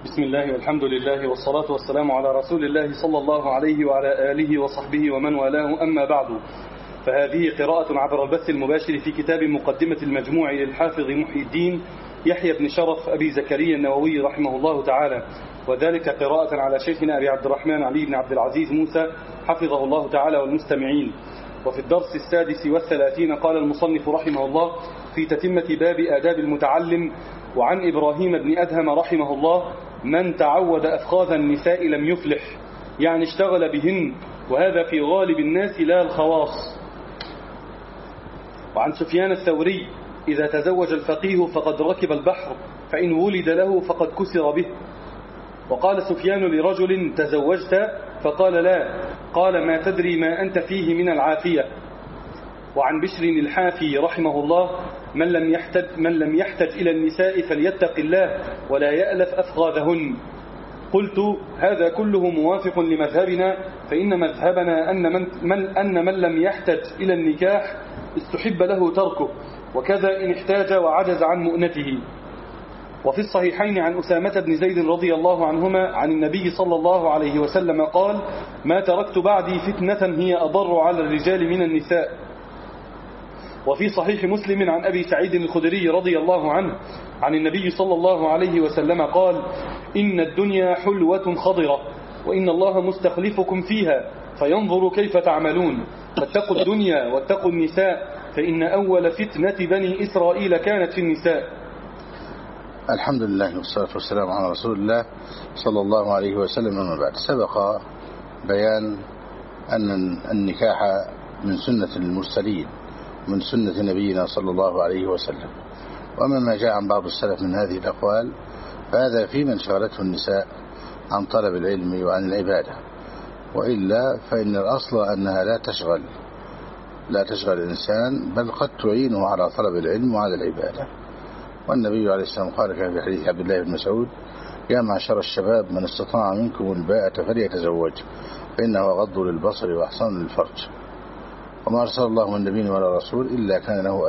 بسم الله والحمد لله والصلاة والسلام على رسول الله صلى الله عليه وعلى آله وصحبه ومن والاه، أما بعد، فهذه قراءة عبر البث المباشر في كتاب مقدمة المجموع للحافظ محي الدين يحيى بن شرف أبي زكريا النووي رحمه الله تعالى، وذلك قراءة على شيخنا أبي عبد الرحمن علي بن عبد العزيز موسى حفظه الله تعالى والمستمعين. وفي الدرس 36 قال المصنف رحمه الله في تتمة باب آداب المتعلم: وعن إبراهيم بن أدهم رحمه الله: من تعود أفخاذ النساء لم يفلح، يعني اشتغل بهن، وهذا في غالب الناس لا الخواص. وعن سفيان الثوري: إذا تزوج الفقيه فقد ركب البحر، فإن ولد له فقد كسر به. وقال سفيان لرجل: تزوجت؟ فقال: لا. قال: ما تدري ما أنت فيه من العافية. وعن بشر الحافي رحمه الله: من لم يحتج إلى النساء فليتق الله ولا يألف أفخاذهن. قلت: هذا كله موافق لمذهبنا، فإن مذهبنا أن من لم يحتج إلى النكاح استحب له تركه، وكذا إن احتاج وعجز عن مؤنته. وفي الصحيحين عن أسامة بن زيد رضي الله عنهما عن النبي صلى الله عليه وسلم قال: ما تركت بعدي فتنة هي أضر على الرجال من النساء. وفي صحيح مسلم عن أبي سعيد الخدري رضي الله عنه عن النبي صلى الله عليه وسلم قال: إن الدنيا حلوة خضرة، وإن الله مستخلفكم فيها فينظر كيف تعملون، فاتقوا الدنيا واتقوا النساء، فإن أول فتنة بني إسرائيل كانت في النساء. الحمد لله والصلاة والسلام على رسول الله صلى الله عليه وسلم. أما بعد، سبق بيان أن النكاح من سنة المرسلين، من سنة نبينا صلى الله عليه وسلم. وأما ما جاء عن بعض السلف من هذه الأقوال فهذا في من شغلته النساء عن طلب العلم وعن العبادة، وإلا فإن الأصل أنها لا تشغل الإنسان، بل قد تعينه على طلب العلم وعلى العبادة. والنبي عليه السلام قال في حديث عبد الله بن مسعود: يا معشر الشباب من استطاع منكم الباءة فليتزوج، فإنه أغض للبصر وأحسن للفرج. وما أرسل الله من نبي ولا رسول إلا كان له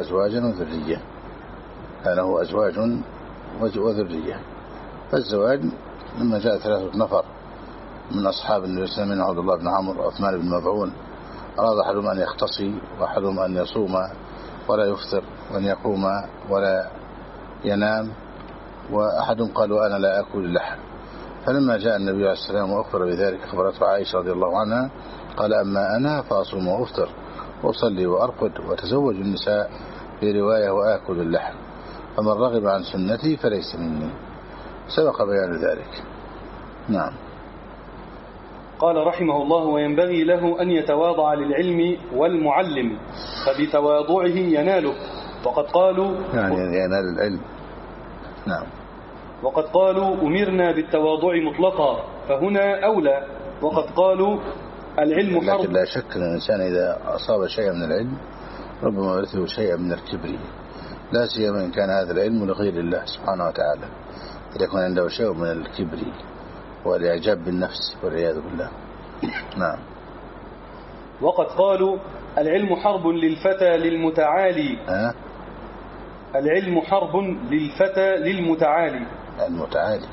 أزواج وذرية. فالزواج لما جاء 3 نفر من أصحاب النبي صلى الله عليه وسلم، عبد الله بن عمرو وعثمان بن مظعون، أراد أحدهم أن يختصي وأحدهم أن يصوم ولا يفطر، وأن يقوم ولا ينام، وأحدهم قال: وأنا لا أكل اللحم. فلما جاء النبي عليه السلام وأخبر بذلك أخبرته عائشة رضي الله عنها، قال: أما أنا فأصوم وأفطر وأصلي وأرقد وأتزوج النساء، في رواية وآكل اللحم، فمن رغب عن سنتي فليس مني. سبق بيان ذلك. نعم. قال رحمه الله: وينبغي له أن يتواضع للعلم والمعلم، فبتواضعه يناله. وقد قالوا يعني ينال العلم. نعم. وقد قالوا: أمرنا بالتواضع مطلقا، فهنا أولى. وقد قالوا: العلم حرب. لكن لا شك أن الإنسان إذا أصاب شيئا من العلم ربما ورثه شيئا من الكبر، لا سيما إن كان هذا العلم لغير الله سبحانه وتعالى، إذا يكون عنده شيء من الكبر والإعجاب بالنفس والعياذ بالله. نعم. وقد قالوا: العلم حرب للفتى للمتعالي. العلم حرب للفتى للمتعالي. المتعالي.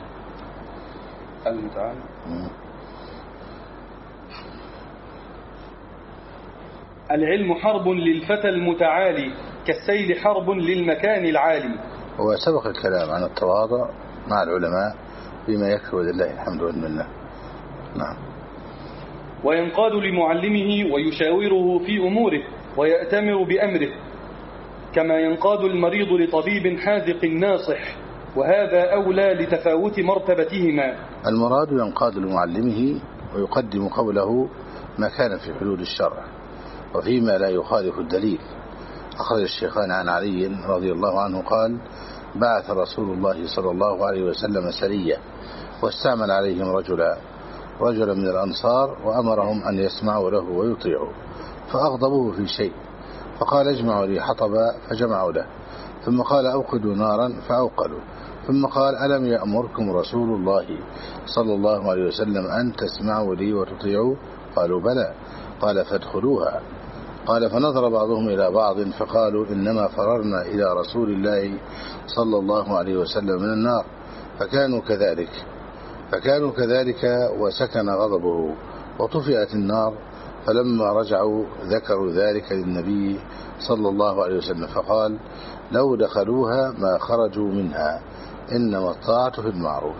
العلم حرب للفتى المتعالي، كالسيل حرب للمكان العالي. هو سبق الكلام عن التواضع مع العلماء بما يكفي ولله الحمد والمنة. نعم. وينقاد لمعلمه ويشاوره في أموره ويأتمر بأمره، كما ينقاد المريض لطبيب حاذق ناصح، وهذا أولى لتفاوت مرتبتهما. المراد ينقاد لمعلمه ويقدم قوله ما كان في حدود الشرع وفيما لا يخالف الدليل. أخرج الشيخان عن علي رضي الله عنه قال: بعث رسول الله صلى الله عليه وسلم سرية، واستعمل عليهم رجلا من الأنصار، وأمرهم أن يسمعوا له ويطيعوا، فأغضبوه في شيء، فقال: اجمعوا لي حطبا، فجمعوا له، ثم قال: أوقدوا نارا، فأوقدوا، ثم قال: ألم يأمركم رسول الله صلى الله عليه وسلم أن تسمعوا لي وتطيعوا؟ قالوا: بلى. قال: فادخلوها. قال: فنظر بعضهم إلى بعض فقالوا: إنما فررنا إلى رسول الله صلى الله عليه وسلم من النار. فكانوا كذلك، فكانوا كذلك وسكن غضبه وطفئت النار. فلما رجعوا ذكروا ذلك للنبي صلى الله عليه وسلم فقال لو دخلوها ما خرجوا منها إنما الطاعة في المعروف.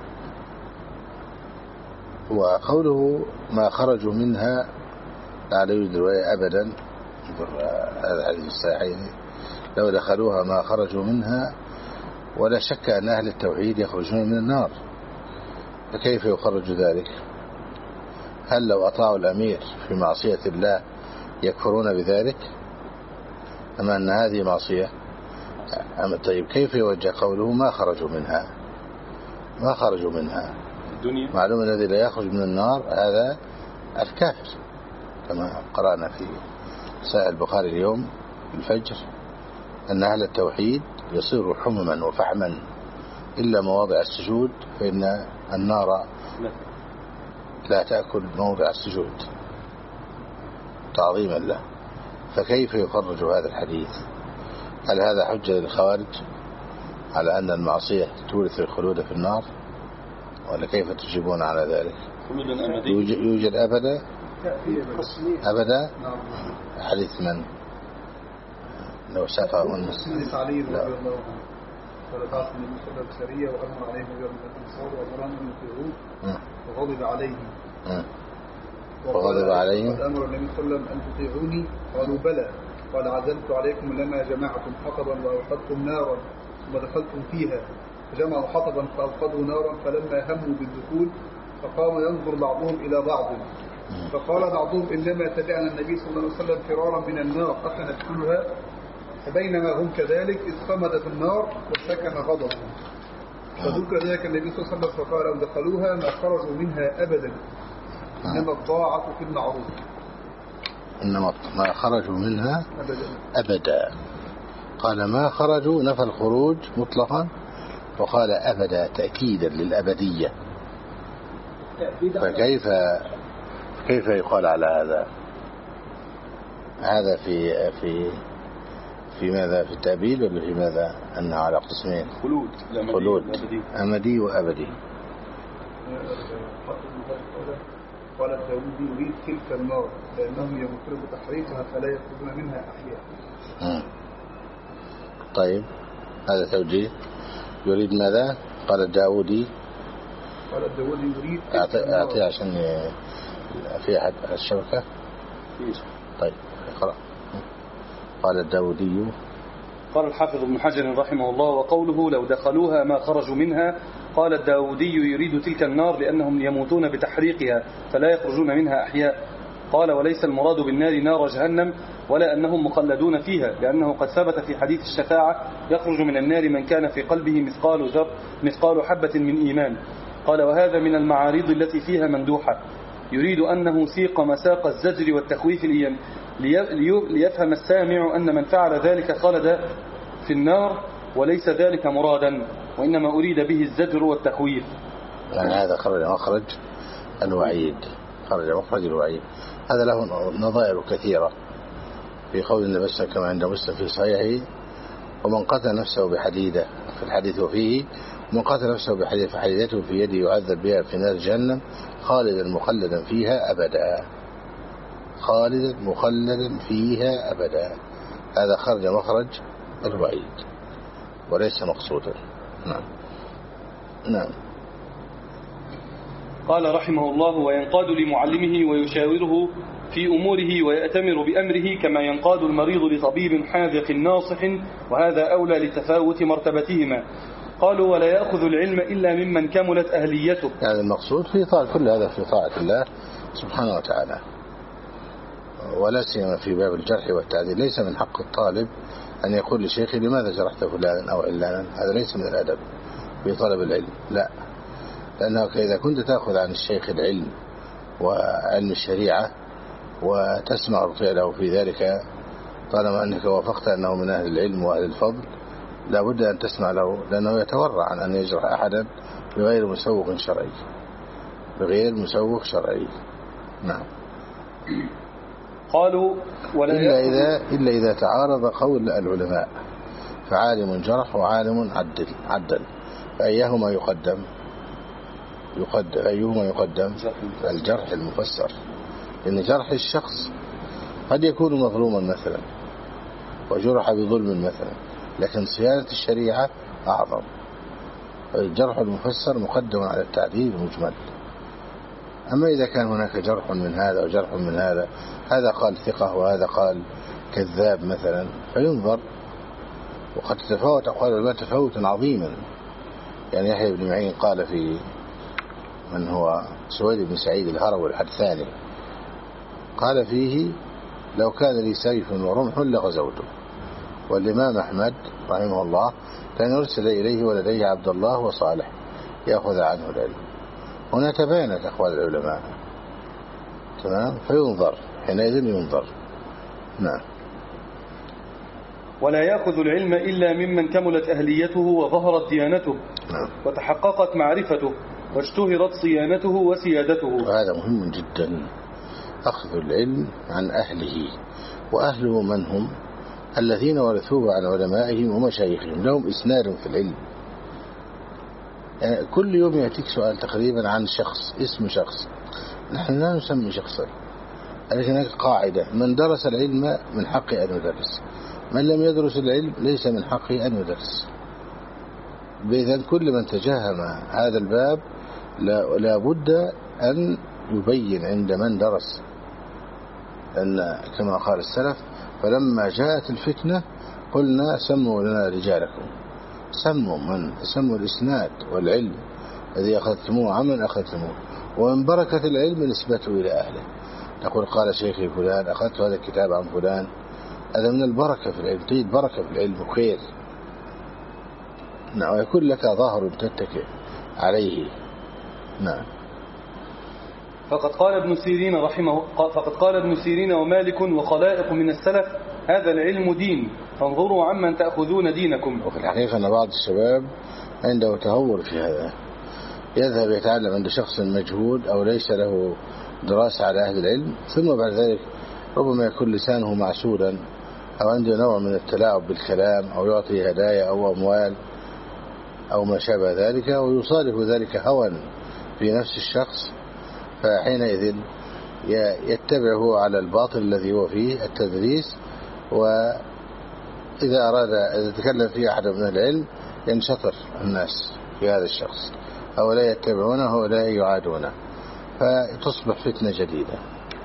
وقوله ما خرجوا منها لا يوجد رواية أبدا، هذا الحديث الصحيح، لو دخلوها ما خرجوا منها. ولا شك أن أهل التوحيد يخرجون من النار، فكيف يخرج ذلك؟ هل لو أطاعوا الأمير في معصية الله يكفرون بذلك؟ أما أن هذه معصية. طيب كيف يوجه قوله ما خرجوا منها؟ ما خرجوا منها الدنيا معلوم الذي لا يخرج من النار هذا الكافر، كما قرأنا في صحيح البخاري اليوم الفجر أن أهل التوحيد يصير حمما وفحما إلا مواضع السجود، فإن النار لا تأكل موضع السجود تعظيما له. فكيف يخرج هذا الحديث؟ هل هذا حجة للخوارج على أن المعصية تورث الخلود في النار، ولا كيف تجيبون على ذلك؟ يوجد أبدا حديث من لو سافرون حديث علي رضي الله عنه قال بعث النبي صلى الله عليه وسلم سرية وأمر عليهم رجال من الأنصار وأمرهم أن يطيعوه وغضب عليهم وأمر النبي صلى الله عليه وسلم أن تطيعوني قالوا بلى قال عزمت عليكم لما جمعتم حطبا وأوقدتم نارا ثم دخلتم فيها فجمعوا حطبا فأوقدوا نارا فلما هموا بالدخول فقام ينظر بعضهم إلى بعض فقال بعضهم إنما تبعنا النبي صلى الله عليه وسلم فرارا من النار أفندخلها فبينما هم كذلك إذ خمدت النار وسكن غضبهم فذكر ذلك النبي صلى الله عليه وسلم فقال لو دخلوها ما خرجوا منها أبدا إنما الطاعة في المعروف. إنما ما خرجوا منها أبدا. قال ما خرجوا نفى الخروج مطلقا، وقال أبدا تأكيدا للأبدية. فكيف يقال على هذا؟ هذا في ماذا؟ في التأبيد ولا في ماذا؟ أنه على قسمين خلود أمدي وأبدي. قال الداودي يريد تلك النار لأنهم يمكنون بتحريقها فلا يخرجون منها أحياء. طيب هذا توجيه. يريد ماذا؟ قال الداودي يريد أعطيه عشان في أحد الشبكة. طيب اقرأ. قال الداودي قال الحافظ ابن حجر رحمه الله وقوله لو دخلوها ما خرجوا منها. قال الداودي يريد تلك النار لأنهم يموتون بتحريقها فلا يخرجون منها أحياء. قال وليس المراد بالنار نار جهنم ولا أنهم مخلدون فيها، لأنه قد ثبت في حديث الشفاعة يخرج من النار من كان في قلبه مثقال حبة من إيمان. قال وهذا من المعارض التي فيها مندوحة. يريد أنه سيق مساق الزجر والتخويف ليفهم السامع أن من فعل ذلك خلد في النار، وليس ذلك مرادا، وإنما أريد به الزجر والتخويف. يعني هذا خرج مخرج الوعيد. هذا له نظائر كثيرة في قول النبي صلى الله عليه وسلم كما عند مسلم في صحيحه ومن قتل نفسه بحديدة في الحديث وفيه ومن قتل نفسه بحديدة فحديدته في يده يعذب بها في نار جهنم خالدا مخلدا فيها أبدا. هذا خرج مخرج الوعيد وليس مقصودا. نعم. قال رحمه الله وينقاد لمعلمه ويشاوره في أموره ويأتمر بأمره كما ينقاد المريض لطبيب حاذق ناصح، وهذا أولى لتفاوت مرتبتهما. قالوا ولا يأخذ العلم إلا ممن كملت أهليته. يعني المقصود في طاعة كل هذا في طاعة الله سبحانه وتعالى، ولا سيما في باب الجرح والتعديل. ليس من حق الطالب أن يقول لشيخه لماذا جرحت فلانا أو علانا. هذا ليس من الأدب في طلب العلم، لا، لأنك إذا كنت تأخذ عن الشيخ العلم وعلم الشريعة وتسمع له في ذلك طالما أنك وافقت أنه من أهل العلم وأهل الفضل لا بد أن تسمع له، لأنه يتورع عن أن يجرح أحدا بغير مسوق شرعي. نعم. قالوا إلا إذا تعارض قول العلماء فعالم جرح وعالم عدل فأيهما يقدم؟ أيهما يقدم؟ الجرح المفسر، لأن جرح الشخص قد يكون مظلوما مثلا وجرح بظلم مثلا، لكن صيانة الشريعة أعظم. الجرح المفسر مقدم على التعديل المجمل. أما إذا كان هناك جرح من هذا وجرح من هذا، هذا قال ثقة وهذا قال كذاب مثلا، فينظر. وقد تتفاوت أقوال العلماء تفاوتا عظيما. يعني يحيى بن معين قال في من هو سويد بن سعيد الهروي الحدثاني، قال فيه: لو كان لي سيف ورمح لغزوته. والإمام أحمد رحمه الله كان يرسل إليه ولديه عبد الله وصالح يأخذ عنه العلم. هنا تباينت أقوال العلماء، تمام، فينظر حينئذ ينظر. نعم. ولا يأخذ العلم إلا ممن كملت أهليته وظهرت ديانته، نعم، وتحققت معرفته واشتهرت صيانته وسيادته. وهذا مهم جدا، أخذ العلم عن أهله. وأهله من هم؟ الذين ورثوه عن علمائهم ومشايخهم، لهم إسناد في العلم. يعني كل يوم يأتيك سؤال تقريبا عن شخص، اسم شخص. نحن لا نسمي شخصا، لكن هناك قاعدة: من درس العلم من حقه أن يدرس، من لم يدرس العلم ليس من حقه أن يدرس. بإذن كل من تجهم هذا الباب لا بد أن يبين عند من درس. لأن كما قال السلف: فلما جاءت الفتنة قلنا سموا لنا رجالكم. سموا الإسناد والعلم الذي أخذتموه عمن أخذتموه، ومن بركة العلم نسبته إلى أهله. تقول: قال شيخي فلان أخذت هذا الكتاب عن فلان، هذا من البركة في العلم، تجد بركة في العلم وخير. نعم، ويكون لك ظهر تتكئ عليه. نعم. فقد قال ابن سيرين ومالك وخلائق من السلف: هذا العلم دين، فانظروا عمن تأخذون دينكم. وفي الحقيقة أن بعض الشباب عنده تهور في هذا، يذهب يتعلم عند شخص مجهود أو ليس له دراسة على أهل العلم، ثم بعد ذلك ربما يكون لسانه معسولا أو عنده نوع من التلاعب بالكلام أو يعطي هدايا أو أموال أو ما شابه ذلك، ويصادف ذلك هوى في نفس الشخص، فحينئذ يتبعه على الباطل الذي هو فيه التدريس. وإذا أراد إذا تكلم فيه أحد من العلم ينشطر الناس في هذا الشخص، أو لا يتبعونه ولا يعادونه، فتصبح فتنة جديدة.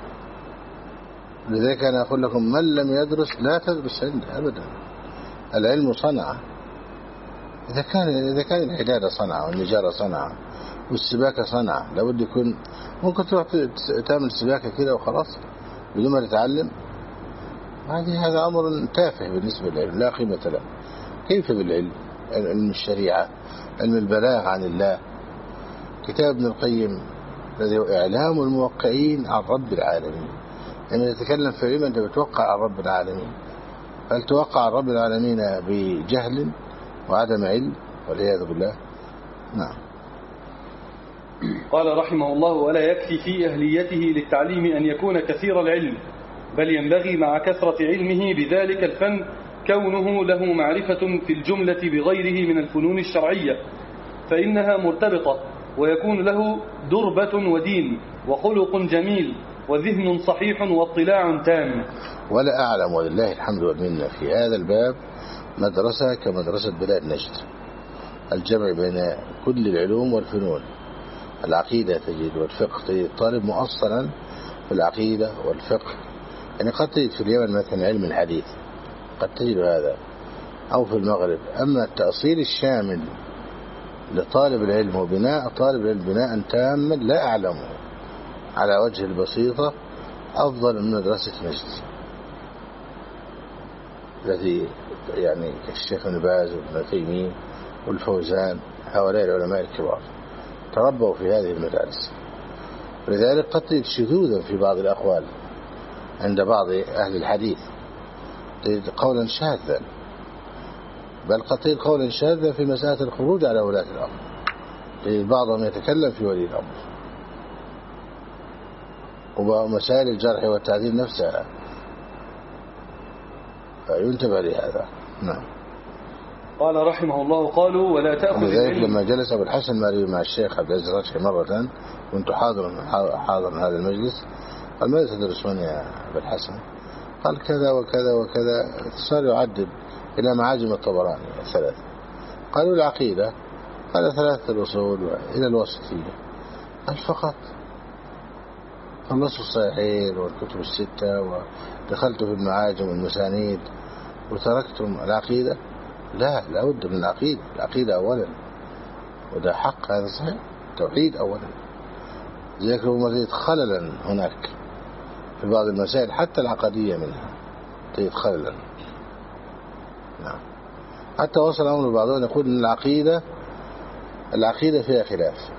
لذلك أنا أقول لكم: من لم يدرس لا تدرس عنده أبدا. العلم صنعة. إذا كان الحدادة صنعة والنجارة صنعة والسباكة صنعة، لابد يكون ممكن تروح تعمل سباكة كده وخلاص بدون ما تتعلم. هذا أمر تافه بالنسبة للعلم، لا قيمة له. كيف بالعلم؟ علم الشريعة، علم البلاغ عن الله. كتاب ابن القيم الذي هو إعلام الموقعين عن رب العالمين. لما تتكلم في علم أنت بتوقع عن رب العالمين، هل توقع عن رب العالمين بجهل وعدم علم والعياذ بالله؟ نعم. قال رحمه الله: ولا يكفي في أهليته للتعليم أن يكون كثير العلم، بل ينبغي مع كثرة علمه بذلك الفن كونه له معرفة في الجملة بغيره من الفنون الشرعية، فإنها مرتبطة، ويكون له دربة ودين وخلق جميل وذهن صحيح واطلاع تام. ولا أعلم ولله الحمد والمنة في هذا الباب مدرسة كمدرسة بلاد نجد، الجمع بين كل العلوم والفنون. العقيدة تجد والفقه، تجد الطالب مؤصلا في العقيدة والفقه. يعني قد تجد في اليمن مثلا علم الحديث، قد تجد هذا، أو في المغرب. أما التأصيل الشامل لطالب العلم وبناء طالب العلم بناء تاما لا أعلمه على وجه البسيطة أفضل من مدرسة نجد التي يعني الشيخ ابن باز وابن تيمية والفوزان، هؤلاء العلماء الكبار تربوا في هذه المدارس. ولذلك قد تجد شذوذا في بعض الأقوال عند بعض أهل الحديث، تجد قولا شاذا، بل قد تجد قولا شاذا في مسألة الخروج على ولاة الأمر. تجد بعضهم يتكلم في ولي الأمر ومسائل الجرح والتعديل نفسها، فينتبه لهذا. نعم. قال رحمه الله قالوا ولا تأخذ ولذلك لما جلس أبو الحسن المالي مع الشيخ عبد العزيز الراشحي مرة، كنت حاضر هذا المجلس، قال ماذا تدرسون يا أبو الحسن؟ قال كذا وكذا وكذا، صار يعدد إلى معاجم الطبراني 3. قالوا العقيدة، قال 3 الأصول إلى الوسطية. قال فقط خلصوا الصحيحين والكتب 6 ودخلت في المعاجم والمسانيد وتركتم العقيدة؟ لا بد من العقيدة أولا، وده حق، هذا صحيح، توحيد أولا. ذلك لما تجد خللا هناك في بعض المسائل حتى العقدية منها تجد خللا. نعم. حتى وصل الأمر بعضهم يقول أن العقيدة فيها خلاف.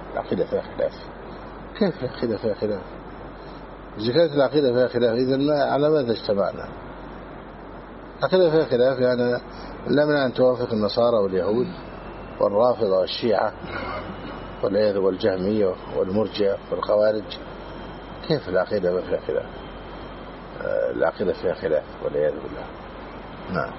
كيف العقيدة فيها خلاف؟ إذا كانت العقيدة فيها خلاف إذن على ماذا اجتمعنا؟ العقيدة فيها خلاف يعني لا منع أن توافق النصارى واليهود والرافضة والشيعة والجهمية والمرجئة والخوارج. كيف العقيدة ما فيها خلاف؟ العقيدة فيها خلاف والعياذ بالله. نعم.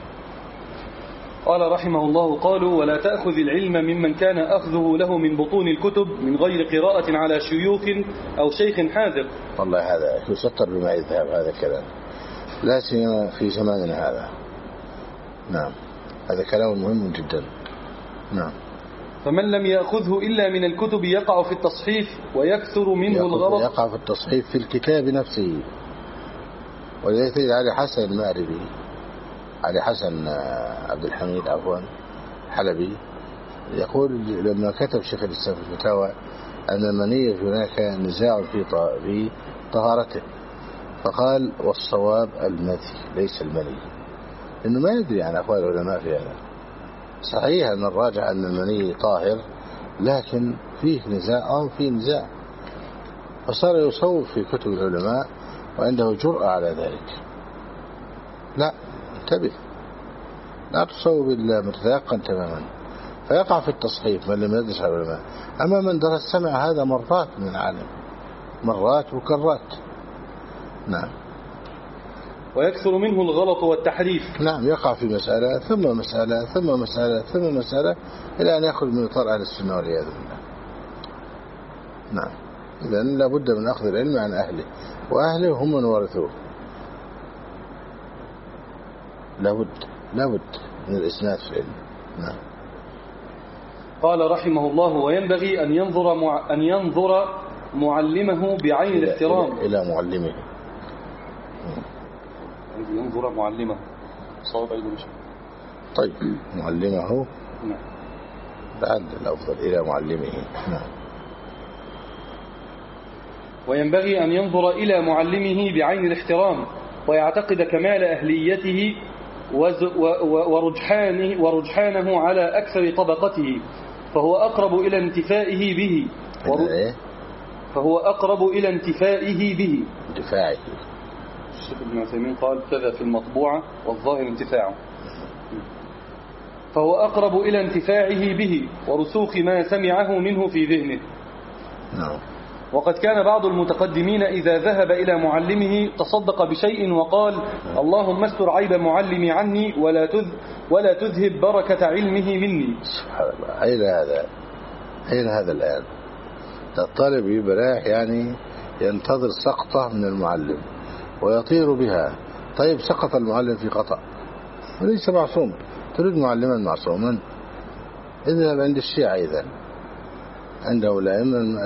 قال رحمه الله قالوا ولا تأخذ العلم ممن كان أخذه له من بطون الكتب من غير قراءة على شيوخ أو شيخ حاذق. والله هذا يسطر بما يذهب هذا الكلام، لا سيما في زماننا هذا. نعم، هذا كلام مهم جدا. نعم. فمن لم يأخذه إلا من الكتب يقع في التصحيف ويكثر منه الغلط. يقع في التصحيف في الكتاب نفسه. ولذلك علي حسن المأربي، علي حسن عبد الحميد حلبي، يقول لما كتب شيخ الإسلام في الفتاوى أن المني هناك نزاع في طهارته، فقال والصواب المذي ليس المني، إنه ما يدري عن أقوال العلماء في هذا. صحيح أن الراجح أن المني طاهر، لكن فيه نزاع فصار يصوب في كتب العلماء وعنده جرأة على ذلك. لا، انتبه، لا تصوب إلا متيقن تماما، فيقع في التصحيف من لم يدرس على العلماء. أما من درس سمع هذا مرات من العالم، مرات وكرات. نعم. ويكثر منه الغلط والتحريف. نعم، يقع في مسألة ثم مسألة ثم مسألة ثم مسألة إلى أن يخرج من إطار أهل السنة والعياذ بالله. نعم. إذن لابد من أخذ العلم عن أهله، وأهله هم من ورثوه. لابد من الإسناد في العلم. نعم. قال رحمه الله وينبغي أن ينظر معلمه بعين الاحترام إلى معلمه. ينظر معلمه صواب أيضا مش. طيب، معلمه. نعم. بعد الأفضل إلى معلمه. نعم. وينبغي أن ينظر إلى معلمه بعين الاحترام ويعتقد كمال أهليته ورجحانه على أكثر طبقته، فهو أقرب إلى انتفائه به. انتفاعه. الشيخ ابن عثيمين قال كذا في المطبوعة والظاهر انتفاعه. فهو أقرب إلى انتفاعه به ورسوخ ما سمعه منه في ذهنه. نعم. وقد كان بعض المتقدمين إذا ذهب إلى معلمه تصدق بشيء وقال اللهم استر عيب معلمي عني ولا تذهب بركة علمه مني. سبحان الله. أين هذا الآن؟ الطالب يبرح يعني ينتظر سقطة من المعلم ويطير بها. طيب، سقط المعلم في خطأ وليس معصوم، تريد معلما معصوما، اذهب عند الشيعة إذن، عنده الأئمة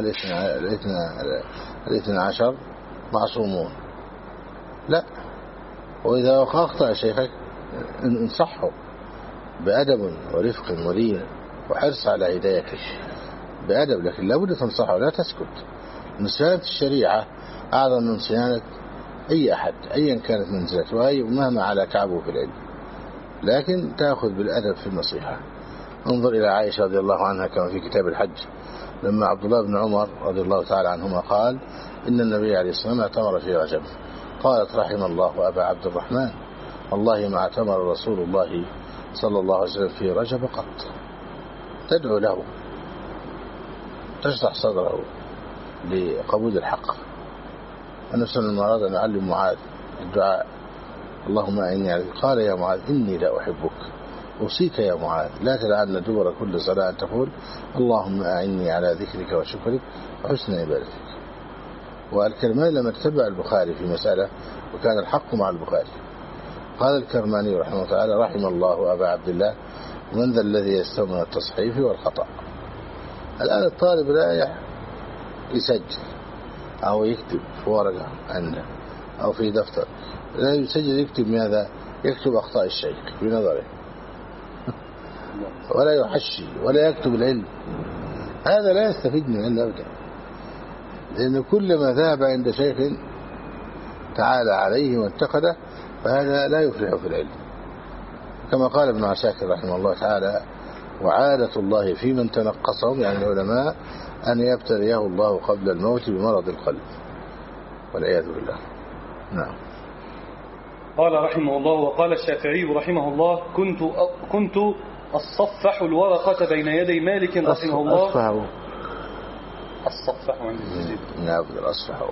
12 معصومون. لا، وإذا أخطأ شيخك انصحه بأدب ورفق ولين وحرص على هدايته بأدب، لكن لا بد تنصحه، لا تسكت. صيانة الشريعة أعظم من صيانة أي أحد أيا كانت منزلته ومهما على كعبه في العلم، لكن تأخذ بالأدب في النصيحة. انظر إلى عائشة رضي الله عنها كما في كتاب الحج، لما عبد الله بن عمر رضي الله تعالى عنهما قال إن النبي عليه الصلاة والسلام اعتمر في رجب، قالت رحم الله أبا عبد الرحمن والله ما اعتمر رسول الله صلى الله عليه وسلم في رجب قط. تدعو له، تشرح صدره لقبول الحق. النبي صلى الله عليه وسلم أراد أن يعلم معاذ الدعاء اللهم إني عليك، قال يا معاذ إني لا أحبك أوصيك يا معاذ لا تدعن دبر كل صلاة أن تقول اللهم أعني على ذكرك وشكرك وحسن عبادتك. والكرماني لما تتبع البخاري في مسألة وكان الحق مع البخاري قال الكرماني رحمه الله تعالى رحم الله أبا عبد الله من ذا الذي يستوى من التصحيف والخطأ. الآن الطالب لا يسجل أو يكتب في ورقة عنده أو في دفتر، لا يسجل يكتب ماذا؟ يكتب أخطاء الشيخ في نظره ولا يحشي ولا يكتب العلم. هذا لا يستفيد من العلم أبدا، لأن كلما ذهب عند شيخ تعالى عليه وانتقده فهذا لا يفلح في العلم. كما قال ابن عساكر رحمه الله تعالى وعادة الله في من تنقصهم يعني العلماء أن يبتليه الله قبل الموت بمرض القلب والعياذ بالله. نعم. قال رحمه الله وقال الشافعي رحمه الله كنت أصفح الورقة بين يدي مالك رحمه الله. أصفح عند المسجد. نعم أصفح.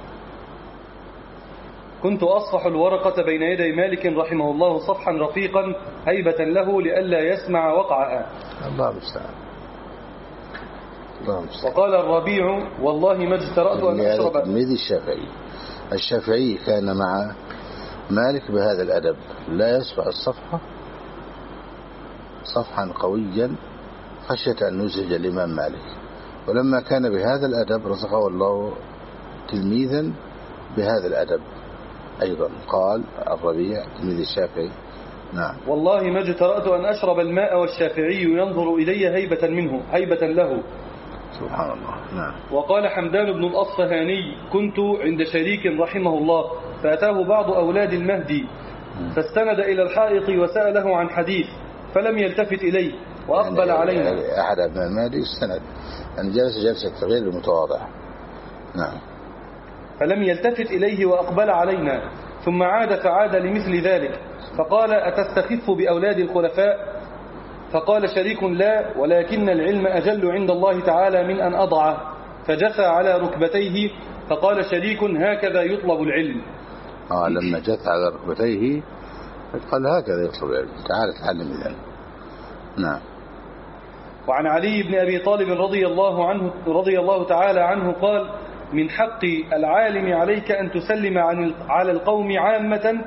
كنت أصفح الورقة بين يدي مالك رحمه الله صفحا رقيقا هيبة له لئلا يسمع وقعها. الله المستعان. وقال الربيع والله ما اجترأت أن أشرب. تلميذ الشافعي كان مع مالك بهذا الأدب، لا يصفح الصفحة صفحا قويا خشية أن نزعج الإمام مالك، ولما كان بهذا الأدب رزقه الله تلميذا بهذا الأدب أيضا. قال الربيع تلميذ الشافعي نعم والله ما اجترأت أن أشرب الماء والشافعي ينظر إلي هيبة له. سبحان الله. نعم. وقال حمدان بن الأصفهاني كنت عند شريك رحمه الله فأتاه بعض أولاد المهدي فاستند إلى الحائط وسأله عن حديث فلم يلتفت إليه وأقبل علينا. يعني أحد ابن المهدي استند أن جلس جلسة غير المتواضع. نعم. فلم يلتفت إليه وأقبل علينا ثم عاد فعاد لمثل ذلك فقال أتستخف بأولاد الخلفاء؟ فقال شريك لا ولكن العلم أجل عند الله تعالى من أن أضعه. فجثى على ركبتيه فقال شريك هكذا يطلب العلم. لما جثى على ركبتيه قال هكذا يطلب العلم، تعال تعلم العلم. نعم. وعن علي بن أبي طالب رضي الله تعالى عنه قال من حق العالم عليك أن تسلم على القوم عامة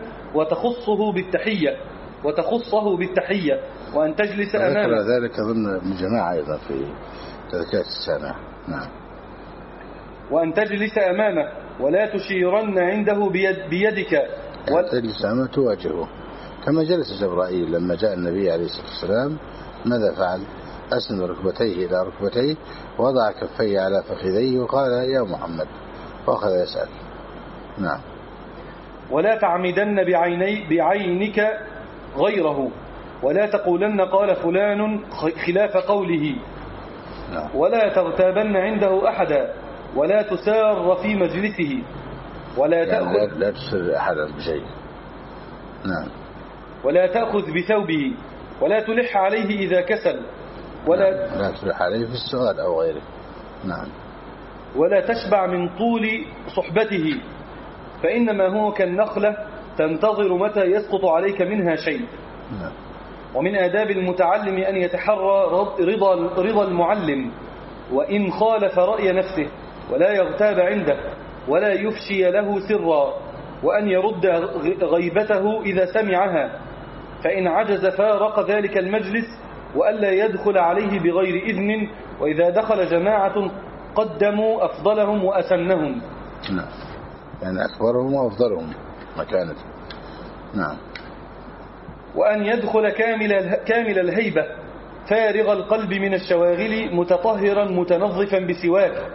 وتخصه بالتحية وأن تجلس أمامه. ذلك ضمن الجماعة أيضا في تذكرة السامع. نعم. وأن تجلس أمامه ولا تشيرن عنده بيدك تجلس أمامه تواجهه كما جلس جبرائيل لما جاء النبي عليه الصلاة والسلام ماذا فعل؟ أسند ركبتيه إلى ركبتيه ووضع كفيه على فخذيه وقال يا محمد وأخذ يسأل. نعم. ولا تعمدن بعينك غيره ولا تقولن قال فلان خلاف قوله. نعم. ولا تغتابن عنده أحدا ولا تسار في مجلسه ولا تأخذ لا تسر أحدا بشيء. نعم. ولا تأخذ بثوبه ولا تلح عليه إذا كسل لا تلح عليه في السؤال أو غيره. نعم. ولا تشبع من طول صحبته فإنما هو كالنخلة تنتظر متى يسقط عليك منها شيء. نعم. ومن آداب المتعلم أن يتحرى رضا المعلم وإن خالف رأي نفسه ولا يغتاب عنده ولا يفشي له سرا وأن يرد غيبته إذا سمعها فإن عجز فارق ذلك المجلس وألا يدخل عليه بغير إذن وإذا دخل جماعة قدموا أفضلهم وأسنهم. نعم. يعني أكبرهم وأفضلهم مكانة. نعم. وأن يدخل كامل الهيبة فارغ القلب من الشواغل متطهرا متنظفا بسواك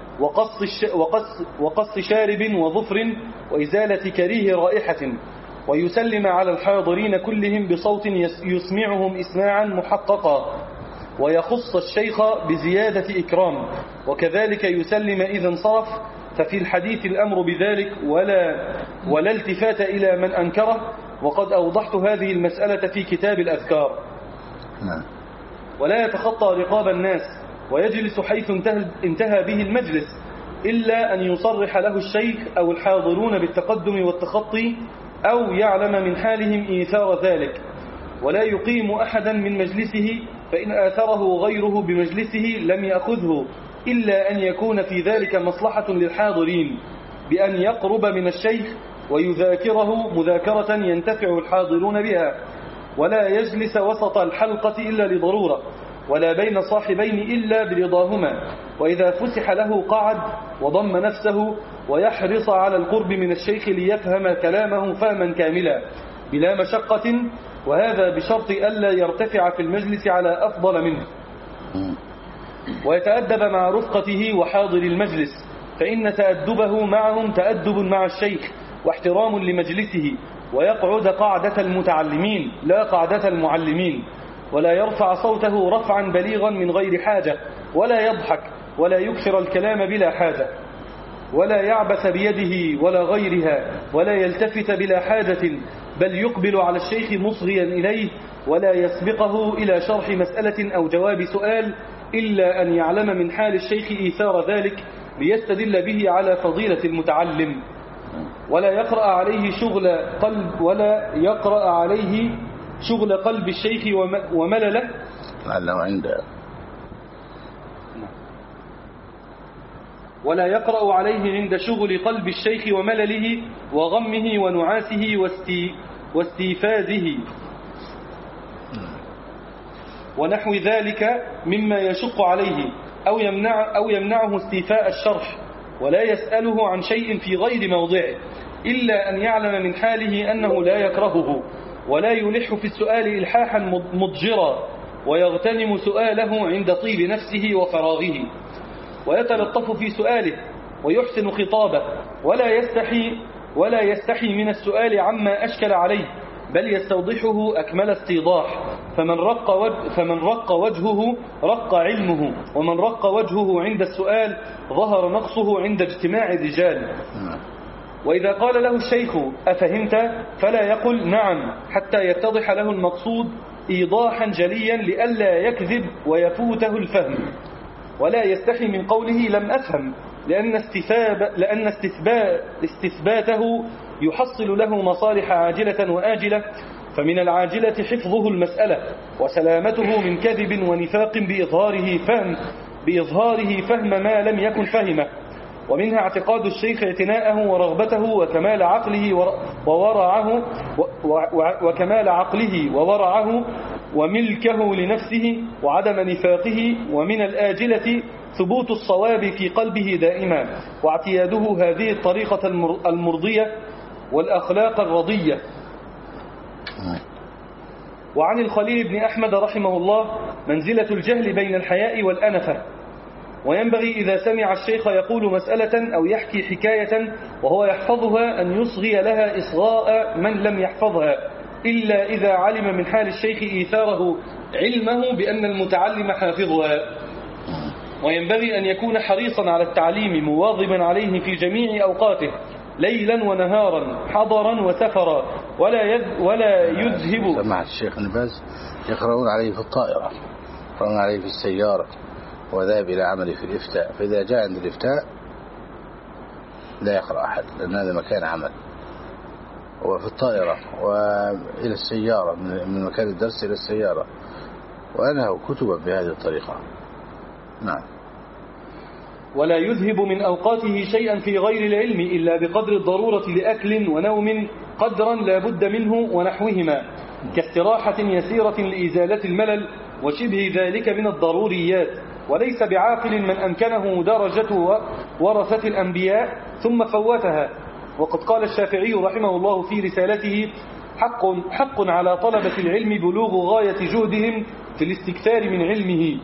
وقص شارب وظفر وإزالة كريه رائحة ويسلم على الحاضرين كلهم بصوت يسمعهم إسماعا محققا ويخص الشيخ بزيادة إكرام وكذلك يسلم إذا انصرف ففي الحديث الأمر بذلك ولا التفات إلى من أنكره وقد أوضحت هذه المسألة في كتاب الأذكار. نعم. ولا يتخطى رقاب الناس ويجلس حيث انتهى به المجلس إلا أن يصرح له الشيخ أو الحاضرون بالتقدم والتخطي أو يعلم من حالهم إيثار ذلك ولا يقيم أحدا من مجلسه، فإن آثره غيره بمجلسه لم يأخذه إلا أن يكون في ذلك مصلحة للحاضرين بأن يقرب من الشيخ ويذاكره مذاكرة ينتفع الحاضرون بها، ولا يجلس وسط الحلقة إلا لضرورة، ولا بين صاحبين إلا برضاهما، وإذا فسح له قعد وضم نفسه، ويحرص على القرب من الشيخ ليفهم كلامه فهما كاملا بلا مشقة، وهذا بشرط ألا يرتفع في المجلس على أفضل منه، ويتأدب مع رفقته وحاضر المجلس، فإن تأدبه معهم تأدب مع الشيخ واحترام لمجلسه، ويقعد قعدة المتعلمين لا قعدة المعلمين، ولا يرفع صوته رفعا بليغا من غير حاجة، ولا يضحك ولا يكثر الكلام بلا حاجة، ولا يعبث بيده ولا غيرها، ولا يلتفت بلا حاجة، بل يقبل على الشيخ مصغيا إليه، ولا يسبقه إلى شرح مسألة أو جواب سؤال إلا أن يعلم من حال الشيخ إيثار ذلك ليستدل به على فضيلة المتعلم، ولا يقرأ عليه شغل قلب الشيخ وملله لعله عنده، ولا يقرأ عليه عند شغل قلب الشيخ وملله وغمه ونعاسه واستيفازه ونحو ذلك مما يشق عليه أو يمنعه استيفاء الشرح، ولا يسأله عن شيء في غير موضعه إلا أن يعلم من حاله أنه لا يكرهه، ولا يلح في السؤال إلحاحا مضجرا، ويغتنم سؤاله عند طيب نفسه وفراغه، ويتلطف في سؤاله ويحسن خطابه، ولا يستحي من السؤال عما أشكل عليه، بل يستوضحه أكمل استيضاح، فمن رق وجهه رق علمه، ومن رق وجهه عند السؤال ظهر نقصه عند اجتماع الرجال. وإذا قال له الشيخ أفهمت؟ فلا يقل نعم حتى يتضح له المقصود إيضاحا جليا لئلا يكذب ويفوته الفهم، ولا يستحي من قوله لم أفهم، لأن استثباته يحصل له مصالح عاجلة وآجلة، فمن العاجلة حفظه المسألة وسلامته من كذب ونفاق بإظهاره فهم ما لم يكن فهمه، ومنها اعتقاد الشيخ اعتناءه ورغبته وكمال عقله وورعه وملكه لنفسه وعدم نفاقه، ومن الآجلة ثبوت الصواب في قلبه دائما، واعتياده هذه الطريقة المرضية والأخلاق الرضية. وعن الخليل بن أحمد رحمه الله منزلة الجهل بين الحياء والأنفة، وينبغي إذا سمع الشيخ يقول مسألة أو يحكي حكاية وهو يحفظها أن يصغي لها إصغاء من لم يحفظها، إلا إذا علم من حال الشيخ إيثاره علمه بأن المتعلم حافظها. وينبغي أن يكون حريصا على التعليم مواظبا عليه في جميع أوقاته ليلا ونهارا حضرا وسفرا، ولا يذهب. سمعت الشيخ نباز يقرؤون عليه في الطائرة، يقرؤون عليه في السيارة، وذهب إلى عمله في الإفتاء، فإذا جاء عند الإفتاء لا يقرأ أحد لأن هذا مكان عمل، وفي الطائرة وإلى السيارة، من مكان الدرس إلى السيارة، وأنهوا كتبا بهذه الطريقة. نعم. ولا يذهب من أوقاته شيئا في غير العلم إلا بقدر الضرورة لأكل ونوم قدرا لا بد منه ونحوهما، كاستراحة يسيرة لإزالة الملل وشبه ذلك من الضروريات، وليس بعاقل من أمكنه درجة ورثة الأنبياء ثم فوتها. وقد قال الشافعي رحمه الله في رسالته حق على طلبة العلم بلوغ غاية جهدهم في الاستكثار من علمه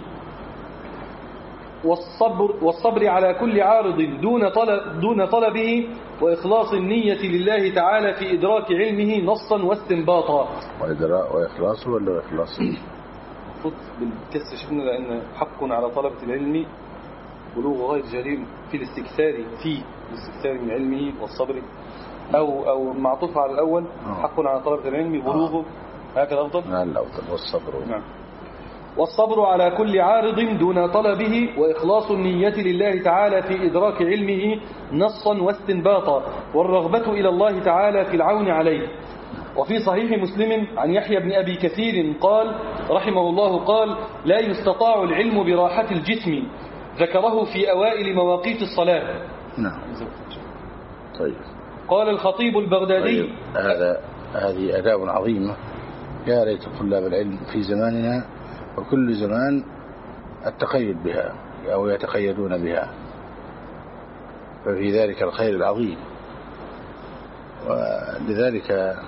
والصبر على كل عارض دون طلبه، وإخلاص النية لله تعالى في إدراك علمه نصا واستنباطا. وإخلاصه ولا إخلاص؟ بالكسر شفنا، لأن حق على طلبة العلم بلوغ غاية جهدهم في الاستكثار من علمه والصبر، أو معطوف على الأول حق على طلبة العلم بلوغه، هكذا أفضل؟ لا الأفضل والصبر. نعم. والصبر على كل عارض دون طلبه، وإخلاص النية لله تعالى في إدراك علمه نصا واستنباطا، والرغبة إلى الله تعالى في العون عليه. وفي صحيح مسلم عن يحيى بن أبي كثير قال رحمه الله قال لا يستطاع العلم براحة الجسم، ذكره في أوائل مواقيت الصلاة. نعم. طيب. قال الخطيب البغدادي. طيب. هذه آداب عظيمة يا ريت طلاب العلم في زماننا وكل زمان التقيد بها أو يتقيدون بها، ففي ذلك الخير العظيم. ولذلك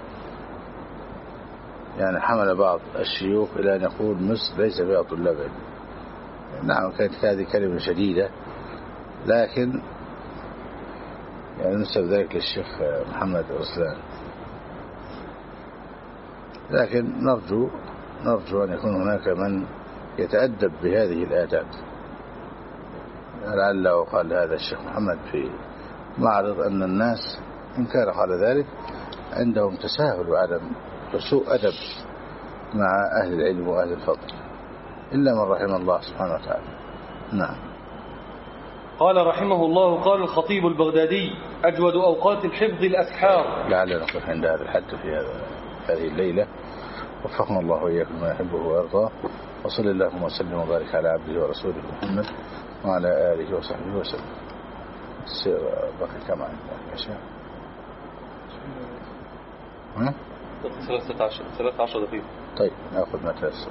يعني حمل بعض الشيوخ إلى أن يقول مصر ليس فيها طلاب علم. نعم كانت هذه كلمة شديدة، لكن يعني نسب ذلك للشيخ محمد رسلان، لكن نرجو أن يكون هناك من يتأدب بهذه الآداب. لعله قال هذا الشيخ محمد في معرض أن الناس إن كان قال ذلك عندهم تساهل وعدم وسوء أدب مع أهل العلم وأهل الفضل إلا من رحم الله سبحانه وتعالى. نعم. قال رحمه الله قال الخطيب البغدادي أجود أوقات الحفظ الأسحار. لعلنا نقف عند هذا الحد في هذه الليلة. وفقنا الله وإياكم ما يحبه ويرضاه، وصلى اللهم وسلم وبارك على عبده ورسوله محمد وعلى آله وصحبه وسلم. بقي كم عندنا أشياء؟ 13 دقيقة. طيب نأخذ ما تيسر.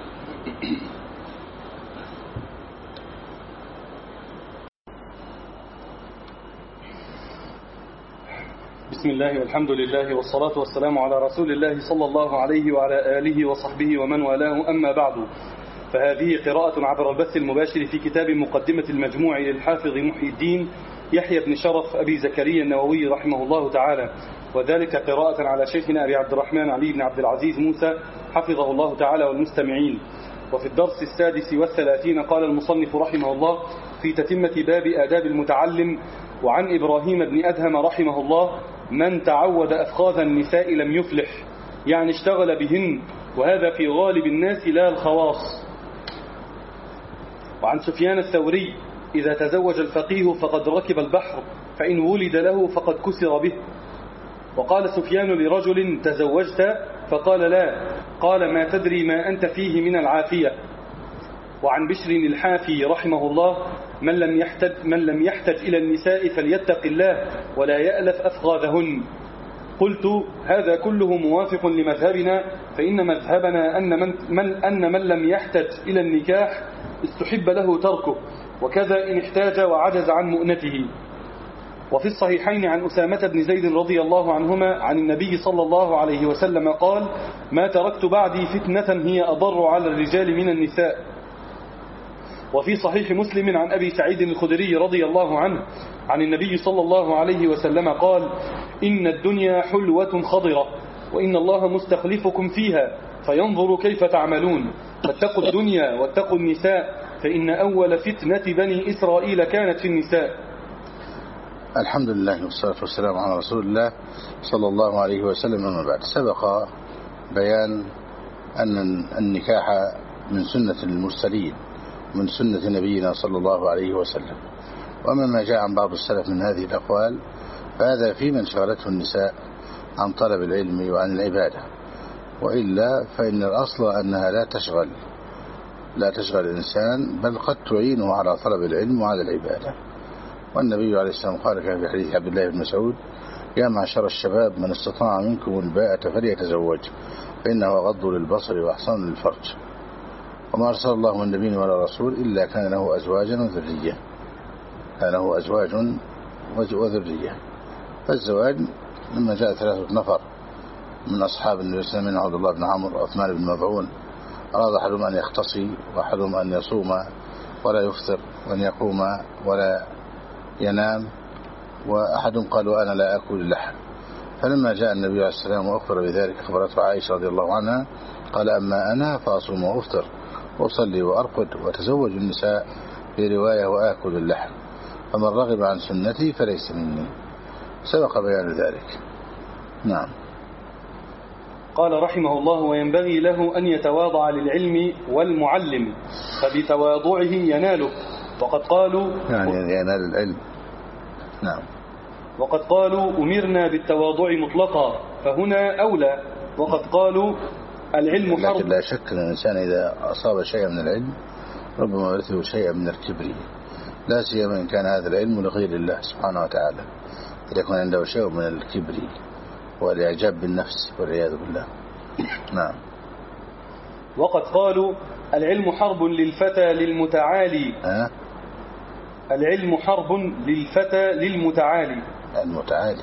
بسم الله والحمد لله والصلاة والسلام على رسول الله صلى الله عليه وعلى آله وصحبه ومن والاه، أما بعد، فهذه قراءة عبر البث المباشر في كتاب مقدمة المجموع للحافظ محي الدين يحيى بن شرف أبي زكريا النووي رحمه الله تعالى، وذلك قراءة على شيخنا أبي عبد الرحمن علي بن عبد العزيز موسى حفظه الله تعالى والمستمعين. وفي الدرس 36 قال المصنف رحمه الله في تتمة باب آداب المتعلم: وعن إبراهيم بن أدهم رحمه الله: من تعود أفخاذ النساء لم يفلح، يعني اشتغل بهن، وهذا في غالب الناس لا الخواص. وعن سفيان الثوري: إذا تزوج الفقيه فقد ركب البحر، فإن ولد له فقد كسر به. وقال سفيان لرجل: تزوجت؟ فقال: لا. قال: ما تدري ما أنت فيه من العافية. وعن بشر الحافي رحمه الله: من لم يحتج إلى النساء فليتق الله ولا يألف أفخاذهن. قلت: هذا كله موافق لمذهبنا، فإن مذهبنا أن من لم يحتج إلى النكاح استحب له تركه، وكذا إن احتاج وعجز عن مؤنته. وفي الصحيحين عن أسامة بن زيد رضي الله عنهما عن النبي صلى الله عليه وسلم قال: ما تركت بعدي فتنة هي أضر على الرجال من النساء. وفي صحيح مسلم عن أبي سعيد الخدري رضي الله عنه عن النبي صلى الله عليه وسلم قال: إن الدنيا حلوة خضرة، وإن الله مستخلفكم فيها فينظر كيف تعملون، فاتقوا الدنيا واتقوا النساء، فإن أول فتنة بني إسرائيل كانت في النساء. الحمد لله والصلاة والسلام على رسول الله صلى الله عليه وسلم. ومن بعد، سبق بيان أن النكاح من سنة المرسلين، من سنة نبينا صلى الله عليه وسلم. وأما ما جاء عن بعض السلف من هذه الأقوال فهذا في من شغلته النساء عن طلب العلم وعن العبادة، وإلا فإن الأصل أنها لا تشغل الإنسان، بل قد تعينه على طلب العلم وعلى العبادة. والنبي عليه السلام قال في حديث عبد الله بن مسعود: يا معشر الشباب من استطاع منكم الباءة فليتزوج، فإنه غض للبصر وأحصن للفرج. وما أرسل الله من نبي ولا رسول إلا كان له أزواج وذرية. فالزواج لما جاء 3 نفر من أصحاب النبي صلى الله عليه وسلم، عبد الله بن عمرو وعثمان بن مظعون، أراد أحدهم أن يختصي وأحدهم أن يصوم ولا يفطر، وأن يقوم ولا ينام، وأحدهم قال: وأنا لا أكل اللحم. فلما جاء النبي عليه السلام وأخبر بذلك أخبرته عائشة رضي الله عنها، قال: أما أنا فأصوم وأفطر وأصلي وأرقد وأتزوج النساء، في رواية وآكل اللحم، فمن رغب عن سنتي فليس مني. سبق بيان ذلك. نعم. قال رحمه الله: وينبغي له أن يتواضع للعلم والمعلم، فبتواضعه يناله. وقد قالوا يعني ينال العلم. نعم. وقد قالوا: أمرنا بالتواضع مطلقا، فهنا أولى. وقد قالوا العلم حرب. لكن لا شك أن الإنسان إذا أصاب شيئا من العلم ربما ورثه شيئا من الكبر، لا سيما إن كان هذا العلم لغير الله سبحانه وتعالى، إذا كان عنده شيء من الكبر والإعجاب بالنفس والعياذ بالله. نعم. وقد قالوا العلم حرب للفتى للمتعالي. العلم حرب للفتى للمتعالي. المتعالي.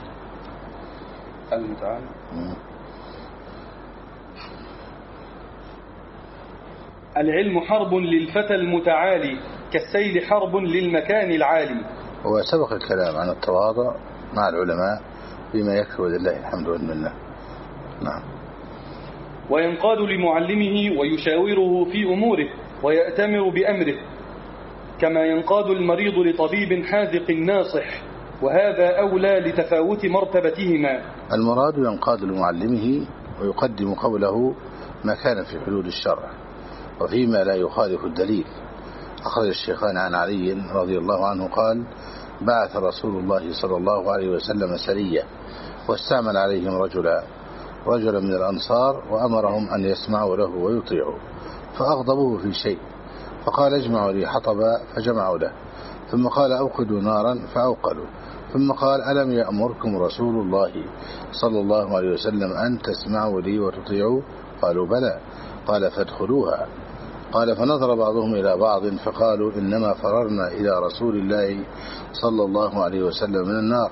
العلم حرب للفتى المتعالي كالسيل حرب للمكان العالي. وسبق الكلام عن التواضع مع العلماء بما يكفي ولله الحمد والمنة. نعم. وينقاد لمعلمه ويشاوره في أموره ويأتمر بأمره كما ينقاد المريض لطبيب حاذق ناصح، وهذا أولى لتفاوت مرتبتهما. المراد ينقاد لمعلمه ويقدم قوله ما كان في حدود الشرع وفيما لا يخالف الدليل. أخرج الشيخان عن علي رضي الله عنه قال بعث رسول الله صلى الله عليه وسلم سرية واستعمل عليهم رجلا من الأنصار وأمرهم أن يسمعوا له ويطيعوا، فأغضبوه في شيء فقال اجمعوا لي حطبا فجمعوا له، ثم قال أوقدوا نارا فأوقدوا، ثم قال ألم يأمركم رسول الله صلى الله عليه وسلم أن تسمعوا لي وتطيعوا؟ قالوا بلى. قال فادخلوها. قال فنظر بعضهم إلى بعض فقالوا إنما فررنا إلى رسول الله صلى الله عليه وسلم من النار،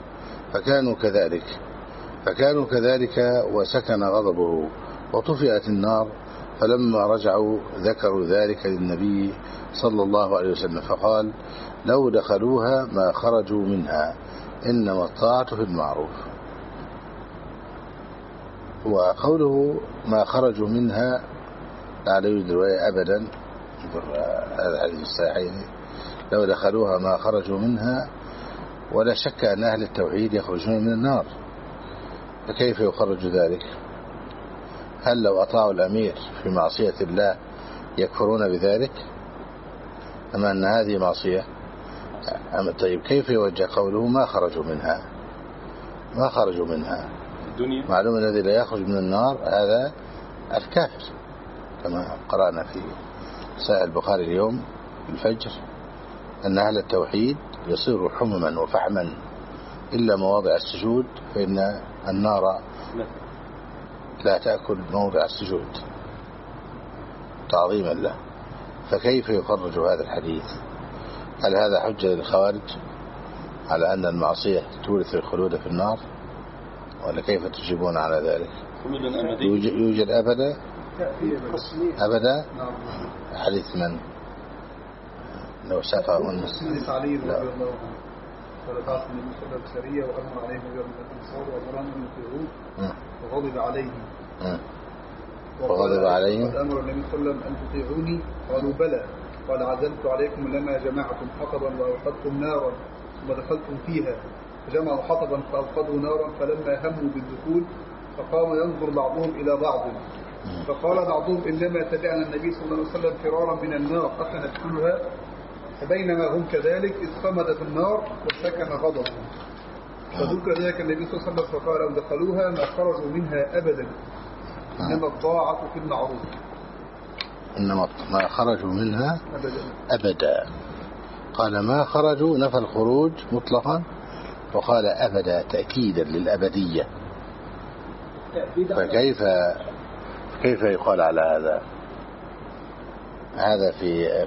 فكانوا كذلك وسكن غضبه وطفئت النار، فلما رجعوا ذكروا ذلك للنبي صلى الله عليه وسلم فقال لو دخلوها ما خرجوا منها إنما الطاعة في المعروف. وقوله ما خرجوا منها لا يوجد رواية أبدا، هذا الحديث الصحيح لو دخلوها ما خرجوا منها، ولا شك أن أهل التوحيد يخرجون من النار، فكيف يخرج ذلك؟ هل لو أطاعوا الأمير في معصية الله يكفرون بذلك؟ أما أن هذه معصية. طيب كيف يوجه قوله ما خرجوا منها الدنيا؟ معلوم الذي لا يخرج من النار هذا الكافر، كما قرأنا في سائل البخاري اليوم في الفجر أن أهل التوحيد يصيروا حمما وفحما إلا مواضع السجود، فإن النار لا تأكل موضع السجود تعظيما له. فكيف يخرج هذا الحديث؟ هل هذا حجة للخوارج على أن المعصية تورث الخلود في النار، ولا كيف تجيبون على ذلك؟ يوجد أبدا حديث من لو سافر من علي رضي الله عنه قال بعث النبي صلى الله عليه وسلم سرية وأمر عليهم رجال من الأنصار وأمرهم أن يطيعوه وغضب عليهم وأمر النبي صلى الله عليه وسلم أن تطيعوني قالوا بلى. قال عزمت عليكم لما جمعتم حطبا وأوقدتم نارا ثم دخلتم فيها، فجمعوا حطبا فأوقدوا نارا، فلما هموا بالدخول فقام ينظر بعضهم إلى بعض، فقال بعضهم إنما تبعنا النبي صلى الله عليه وسلم فرارا من النار أفندخلها؟ فبينما هم كذلك إذ صمدت النار وسكن غضبه، فذكر ذلك النبي صلى الله عليه وسلم فقال لو دخلوها ما خرجوا منها أبدا إنما الطاعة في المعروف. إنما ما خرجوا منها أبدا. قال ما خرجوا نفى الخروج مطلقا، وقال أبدا تأكيدا للأبدية. فكيف يقال على هذا؟ هذا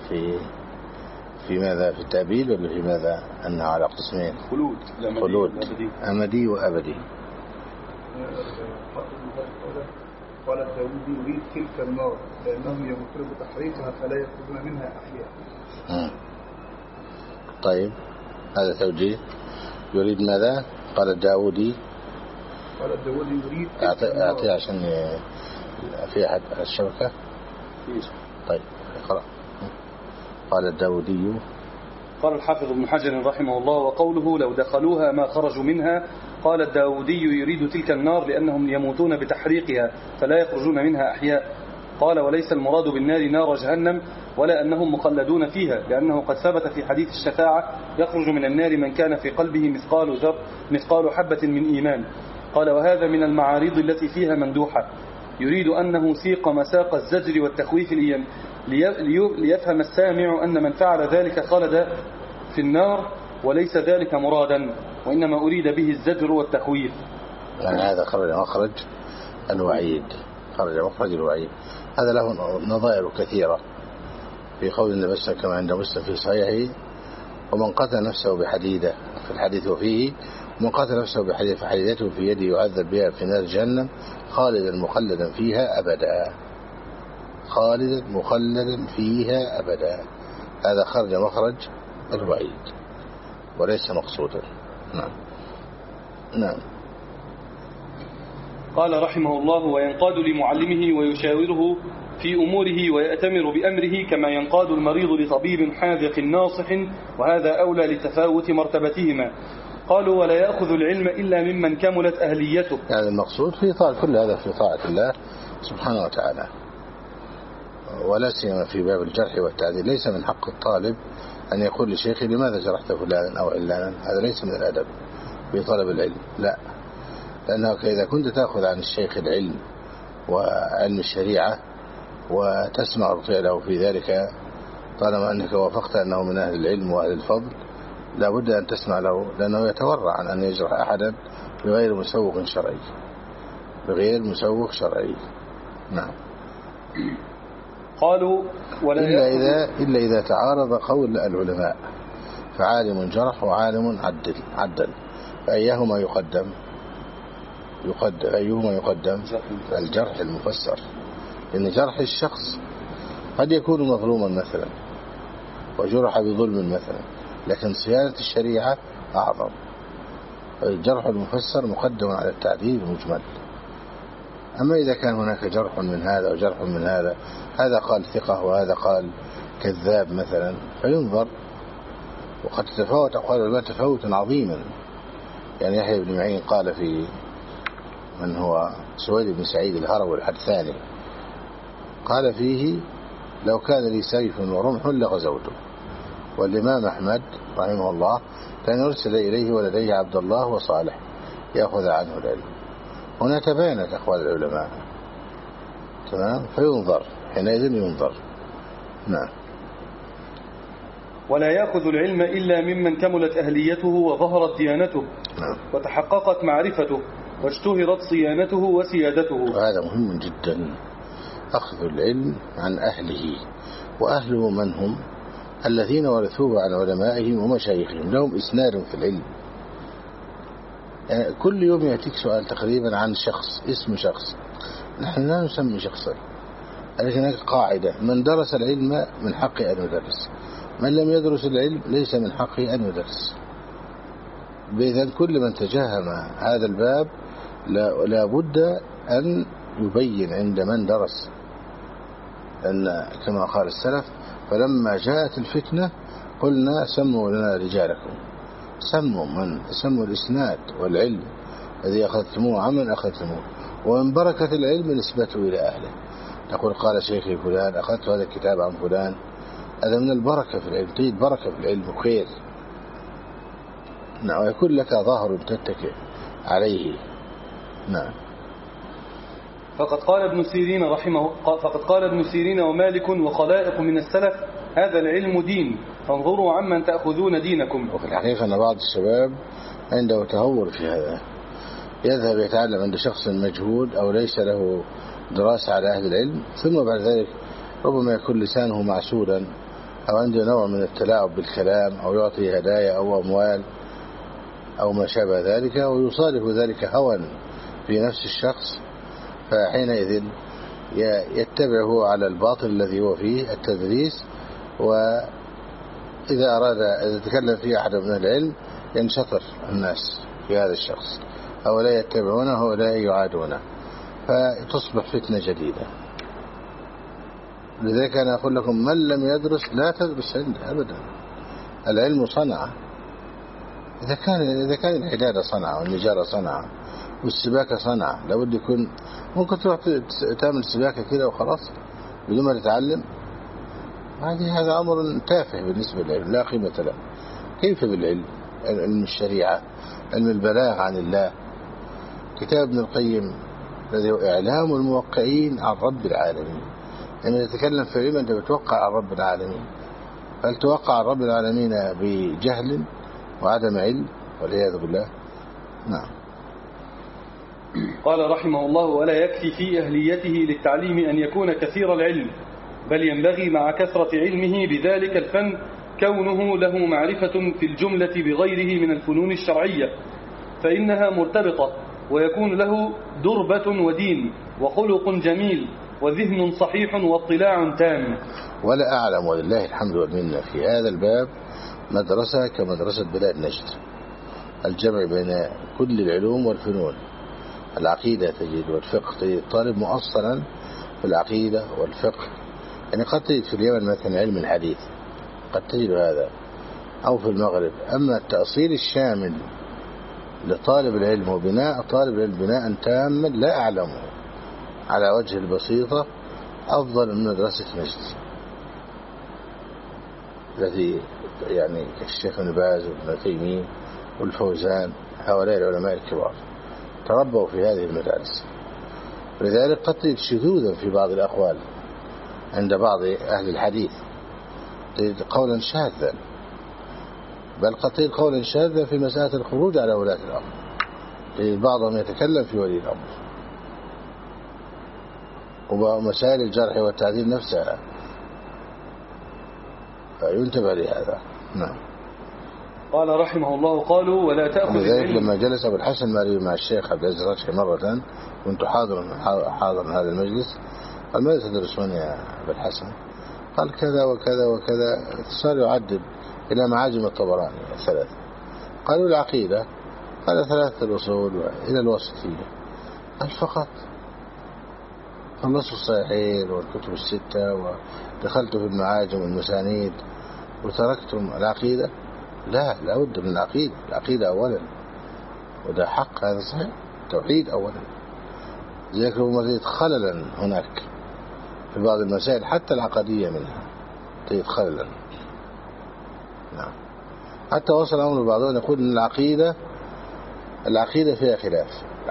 في ماذا؟ في التأبيد ولا في ماذا؟ أنه على قسمين خلود أمدي وأبدي. قال الداودي يريد تلك النار لأنهم يمكنون بتحريقها فلا يخرجون منها أحياء. طيب هذا توجيه. يريد ماذا؟ قال الداودي يريد أعطيه عشان في أحد الشبكة. طيب اقرأ. قال الداودي قال الحافظ ابن حجر رحمه الله وقوله لو دخلوها ما خرجوا منها، قال الداودي يريد تلك النار لأنهم يموتون بتحريقها فلا يخرجون منها أحياء. قال وليس المراد بالنار نار جهنم ولا أنهم مخلدون فيها، لأنه قد ثبت في حديث الشفاعة يخرج من النار من كان في قلبه مثقال حبة من إيمان، قال وهذا من المعارض التي فيها مندوحة، يريد أنه سيق مساق الزجر والتخويف ليفهم السامع أن من فعل ذلك خلد في النار، وليس ذلك مرادا، وإنما أريد به الزجر والتخويف. يعني هذا خرج مخرج الوعيد، خرج مخرج الوعيد. هذا له نظائر كثيرة في قول النبي صلى الله عليه وسلم كما عند مسلم في صحيحه: ومن قتل نفسه بحديدة، في الحديث وفيه: ومن قتل نفسه بحديدة فحديدته في يده يعذب بها في نار جهنم خالدا مخلدا فيها أبدا، خالدا مخلدا فيها أبدا. هذا خرج مخرج الوعيد وليس مقصودا. نعم. نعم. قال رحمه الله: وينقاد لمعلمه ويشاوره في أموره ويأتمر بأمره كما ينقاد المريض لطبيب حاذق ناصح، وهذا أولى لتفاوت مرتبتهما. قالوا: ولا يأخذ العلم إلا ممن كملت أهليته. يعني المقصود في طاعة، كل هذا في طاعة الله سبحانه وتعالى، ولا سيما في باب الجرح والتعديل. ليس من حق الطالب أن يقول لشيخه: لماذا جرحت فلانا أو علانا؟ هذا ليس من الأدب في طلب العلم، لا، لأنك إذا كنت تأخذ عن الشيخ العلم وعلم الشريعة وتسمع رطيله في ذلك، طالما أنك وافقت أنه من أهل العلم وأهل الفضل، لا بد أن تسمع له، لأنه يتورع عن أن يجرح أحدا بغير مسوق شرعي، بغير مسوق شرعي. نعم. قالوا: إلا إذا تعارض قول العلماء، فعالم جرح وعالم عدل، فأيهما يقدم؟ أيهما يقدم؟ الجرح المفسر، لأن جرح الشخص قد يكون مظلوما مثلا وجرح بظلم مثلا، لكن صيانة الشريعة أعظم. الجرح المفسر مقدم على التعديل المجمل. أما إذا كان هناك جرح من هذا وجرح من هذا، هذا قال ثقة وهذا قال كذاب مثلا، فينظر. وقد تتفاوت أقوال العلماء تفاوتا عظيما. يعني يحيى بن معين قال في من هو سويد بن سعيد الهروي الحدثاني، قال فيه: لو كان لي سيف ورمح لغزوته. والإمام أحمد رحمه الله كان يرسل إليه ولديه عبد الله وصالح يأخذ عنه العلم. هنا تباينت أقوال العلماء، تمام، فينظر، حينئذ ينظر. نعم. ولا يأخذ العلم إلا ممن كملت أهليته وظهرت ديانته. نعم. وتحققت معرفته واشتهرت صيانته وسيادته. وهذا مهم جدا، أخذ العلم عن أهله. وأهله من هم؟ الذين ورثوه عن علمائهم ومشايخهم، لهم إسناد في العلم. يعني كل يوم يأتيك سؤال تقريبا عن شخص، اسم شخص، نحن لا نسمي شخصا، لكن هناك قاعدة: من درس العلم من حقه أن يدرس، من لم يدرس العلم ليس من حقه أن يدرس. بإذن كل من تجهم هذا الباب لا بد أن يبين عند من درس، أن كما قال السلف: فلما جاءت الفتنة قلنا سموا لنا رجالكم. سموا الإسناد والعلم الذي أخذتموه عمن أخذتموه، ومن بركة العلم نسبته إلى أهله. نقول: قال شيخي فلان أخذت هذا الكتاب عن فلان، هذا من البركة في العلم، تجد بركة في العلم وخير. نعم. ويكون لك ظاهر تتكئ عليه. نعم. فقد قال ابن سيرين ومالك وخلائق من السلف: هذا العلم دين، فانظروا عمن تأخذون دينكم. وفي الحقيقة أن بعض الشباب عنده تهور في هذا، يذهب يتعلم عند شخص مجهود أو ليس له دراسة على أهل العلم، ثم بعد ذلك ربما يكون لسانه معسولا أو عنده نوع من التلاعب بالكلام أو يعطي هدايا أو أموال أو ما شابه ذلك، ويصادف ذلك هوى في نفس الشخص، فحينئذ يتبعه على الباطل الذي هو فيه التدريس. وإذا أراد إذا تكلم فيه أحد من العلم ينشطر الناس في هذا الشخص، هؤلاء يتبعونه هؤلاء يعادونه، فتصبح فتنة جديدة. لذلك أنا أقول لكم: من لم يدرس لا تدرس عنده أبدا. العلم صنعة. إذا كان الحدادة صنعة والنجارة صنعة والسباكة صنعة، لابد يكون. ممكن تروح تعمل سباكة كده وخلاص بدون ما تتعلم، هذا أمر تافه بالنسبة للعلم، لا قيمة له. كيف بالعلم؟ علم الشريعة، علم البلاغ عن الله، كتاب ابن القيم الذي هو إعلام الموقعين عن رب العالمين. يعني تتكلم في علم أنت بتوقع عن رب العالمين، هل توقع عن رب العالمين بجهل وعدم علم والعياذ بالله؟ نعم. قال رحمه الله: ولا يكفي في أهليته للتعليم أن يكون كثير العلم، بل ينبغي مع كثرة علمه بذلك الفن كونه له معرفة في الجملة بغيره من الفنون الشرعية، فإنها مرتبطة، ويكون له دربة ودين وخلق جميل وذهن صحيح واطلاع تام. ولا أعلم ولله الحمد والمنة في هذا الباب مدرسة كمدرسة بلاد نجد، الجمع بين كل العلوم والفنون. العقيدة تجد والفقه، تجد الطالب مؤصلا في العقيدة والفقه. يعني قد تجد في اليمن مثلا علم الحديث، قد تجد هذا، أو في المغرب. أما التأصيل الشامل لطالب العلم وبناء طالب العلم بناء تاما لا أعلمه على وجه البسيطة أفضل من مدرسة نجد التي يعني كالشيخ ابن باز وابن تيمية والفوزان، هؤلاء العلماء الكبار تربوا في هذه المدارس. ولذلك قد تجد شذوذا في بعض الأقوال عند بعض أهل الحديث، تجد قولا شاذا، بل قد تجد قولا شاذا في مسألة الخروج على ولاة الأمر، تجد بعضهم يتكلم في ولي الأمر ومسائل الجرح والتعديل نفسها، فينتبه لهذا. نعم. قال رحمه الله: قالوا ولا تأخذ لذلك لما جلس أبو الحسن المالي مع الشيخ عبد العزيز الرشحي مرة، كنت حاضر هذا المجلس، قال: ماذا تدرسون يا أبو الحسن؟ قال: كذا وكذا وكذا. صار يعدد إلى معاجم الطبراني 3. قالوا: العقيدة؟ قال: 3 الأصول إلى الوسطية. قال: فقط خلصوا الصحيحين والكتب 6 ودخلت في المعاجم والمسانيد وتركتم العقيدة؟ لا بد من العقيدة أولا، وده حق، هذا صحيح، توحيد أولا. ذلك مزيد خللا هناك في بعض المسائل حتى العقدية منها تجد خللا. نعم. حتى وصل أمر بعضهم يقول أن العقيدة فيها خلاف.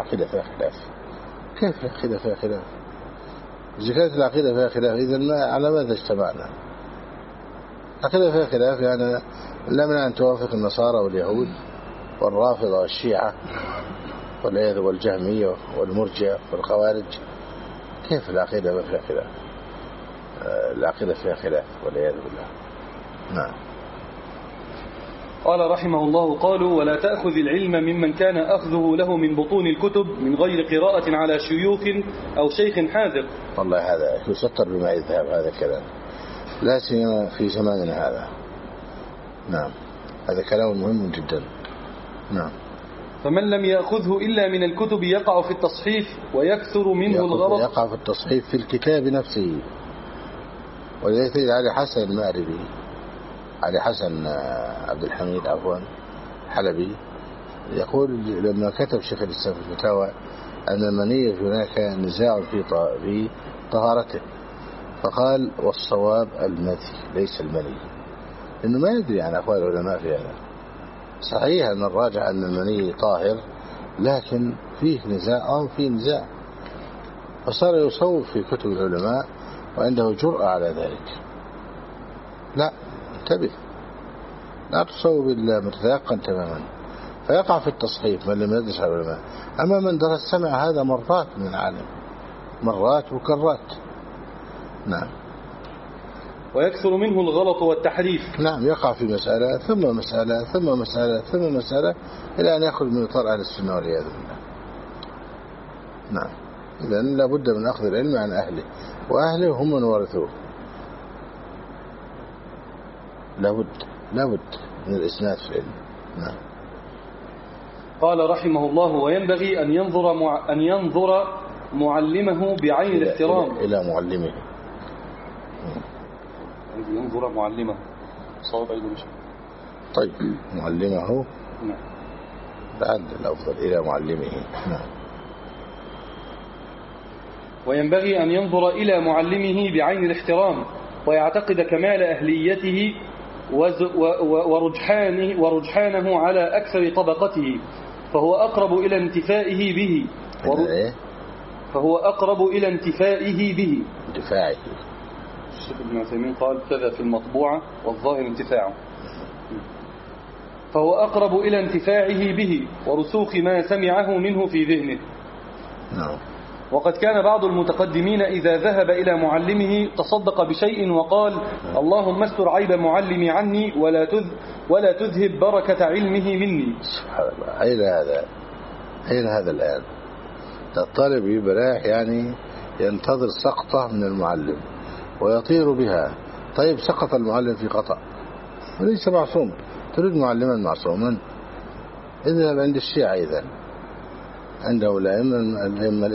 كيف العقيدة فيها خلاف؟ إذا كانت العقيدة فيها خلاف إذن على ماذا اجتمعنا؟ العقيدة فيها خلاف يعني لا من أن توافق النصارى واليهود والرافضة والشيعة والعياذ والجهمية والمرجئة والخوارج. كيف العقيدة ما فيها خلاف؟ العقيدة فيها خلاف والعياذ بالله. نعم. قال رحمه الله: قالوا ولا تأخذ العلم ممن كان أخذه له من بطون الكتب من غير قراءة على شيوخ أو شيخ حاذق. والله هذا يسطر بما يذهب هذا الكلام، لا سيما في زماننا هذا. نعم، هذا كلام مهم جدا. نعم. فمن لم يأخذه إلا من الكتب يقع في التصحيف ويكثر منه الغلط. يقع في التصحيف في الكتاب نفسه. ولذلك علي حسن المأربي، علي حسن عبد الحميد عفوا حلبي، يقول لما كتب شيخ الإسلام في الفتاوى أن المني هناك نزاع في طهارته، فقال: والصواب المذي ليس المني، إنه ما يدري عن أقوال العلماء في هذا. صحيح أن الراجع أن المني طاهر، لكن فيه نزاع فصار يصوب في كتب العلماء وعنده جرأة على ذلك. لا، انتبه، لا تصوب إلا متيقن تماما، فيقع في التصحيف من لم يدرس العلماء. أما من درس سمع هذا مرات من العالم، مرات وكرات. نعم. ويكثر منه الغلط والتحريف. نعم، يقع في مسألة ثم مسألة ثم مسألة ثم مسألة إلى أن يأخذ من إطار أهل السنة والعياذ بالله. نعم. إذن لابد من أخذ العلم عن أهله، وأهله هم من ورثوه. لابد من الإسناد في العلم. نعم. قال رحمه الله: وينبغي أن ينظر معلمه بعين الاحترام إلى معلمه. ينظر معلمه صواب أيضا. طيب، معلمه. نعم. بعد الأفضل إلى معلمه. نعم. وينبغي أن ينظر إلى معلمه بعين الاحترام، ويعتقد كمال أهليته ورجحانه على أكثر طبقته، فهو أقرب إلى انتفائه به فهو أقرب إلى انتفائه به. انتفاعه. الشيخ ابن عثيمين قال كذا في المطبوعة والظاهر انتفاعه. فهو أقرب إلى انتفاعه به ورسوخ ما سمعه منه في ذهنه. نعم. وقد كان بعض المتقدمين إذا ذهب إلى معلمه تصدق بشيء وقال اللهم استر عيب معلمي عني ولا تذهب بركة علمه مني. سبحان الله. أين هذا الآن؟ الطالب يبرح يعني ينتظر سقطة من المعلم ويطير بها. طيب سقط المعلم في خطأ وليس معصوم، تريد معلما معصوما؟ اذهب عند الشيعة إذن عنده الأئمة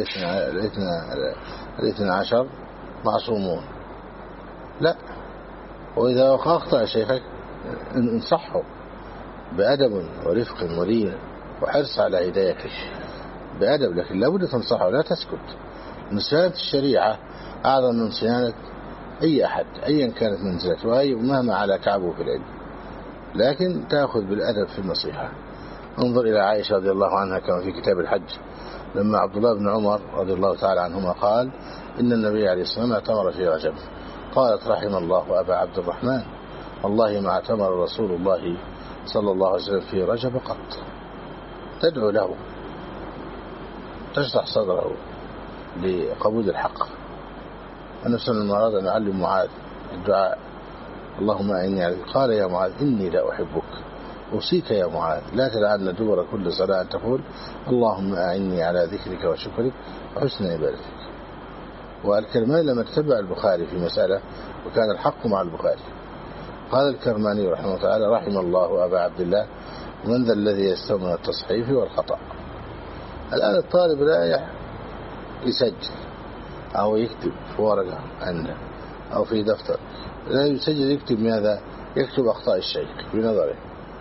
الاثنى عشر معصومون. لا، وإذا أخطأ شيخك انصحه بأدب ورفق ولين وحرص على هدايته بأدب، لكن لا بد تنصحه، لا تسكت. من صيانة الشريعة أعظم من صيانة أي أحد أيا كانت منزلته ومهما على كعبه في العلم، لكن تأخذ بالأدب في النصيحة. انظر إلى عائشة رضي الله عنها كما في كتاب الحج، لما عبد الله بن عمر رضي الله تعالى عنهما قال إن النبي عليه الصلاة والسلام اعتمر في رجب، قالت رحم الله أبا عبد الرحمن والله ما اعتمر رسول الله صلى الله عليه وسلم في رجب قط. تدعو له، تشرح صدره لقبول الحق. النبي صلى الله عليه وسلم أراد أن يعلم معاذ الدعاء اللهم أعني عليك، قال يا معاذ إني لا أحبك أوصيك يا معاذ لا تدعن دبر كل صلاة أن تقول اللهم أعني على ذكرك وشكرك وحسن عبادتك. والكرماني لما تتبع البخاري في مسألة وكان الحق مع البخاري، قال الكرماني رحمه الله تعالى رحم الله أبا عبد الله من ذا الذي يستوى من التصحيف والخطأ. الآن الطالب رايح يسجل أو يكتب في ورقة عنده أو في دفتر، لا يسجل يكتب ماذا؟ يكتب أخطاء الشيخ في نظره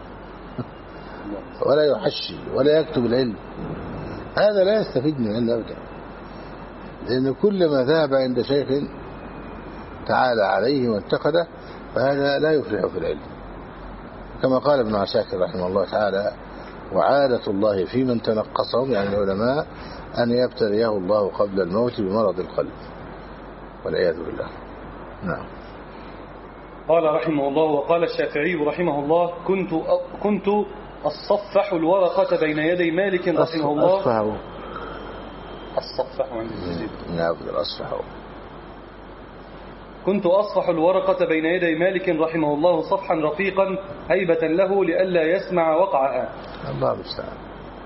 ولا يحشي ولا يكتب العلم. هذا لا يستفيد من العلم أبدا، لأن كلما ذهب عند شيخ تعالى عليه وانتقده فهذا لا يفلح في العلم. كما قال ابن عساكر رحمه الله تعالى وعادة الله في من تنقصهم يعني العلماء أن يبتليه الله قبل الموت بمرض القلب والعياذ بالله. نعم. قال رحمه الله وقال الشافعي رحمه الله كنت أصفح الورقة بين يدي مالك رحمه الله. أصفح عند الجزيد. نعم أصفح. كنت أصفح الورقة بين يدي مالك رحمه الله صفحا رقيقا هيبة له لئلا يسمع وقعها. الله المستعان.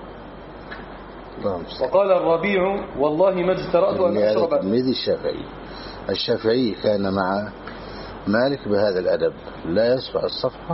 وقال الربيع والله ما اجترأت أن أشرب. تلميذ الشافعي كان مع مالك بهذا الأدب، لا يصفح الصفحة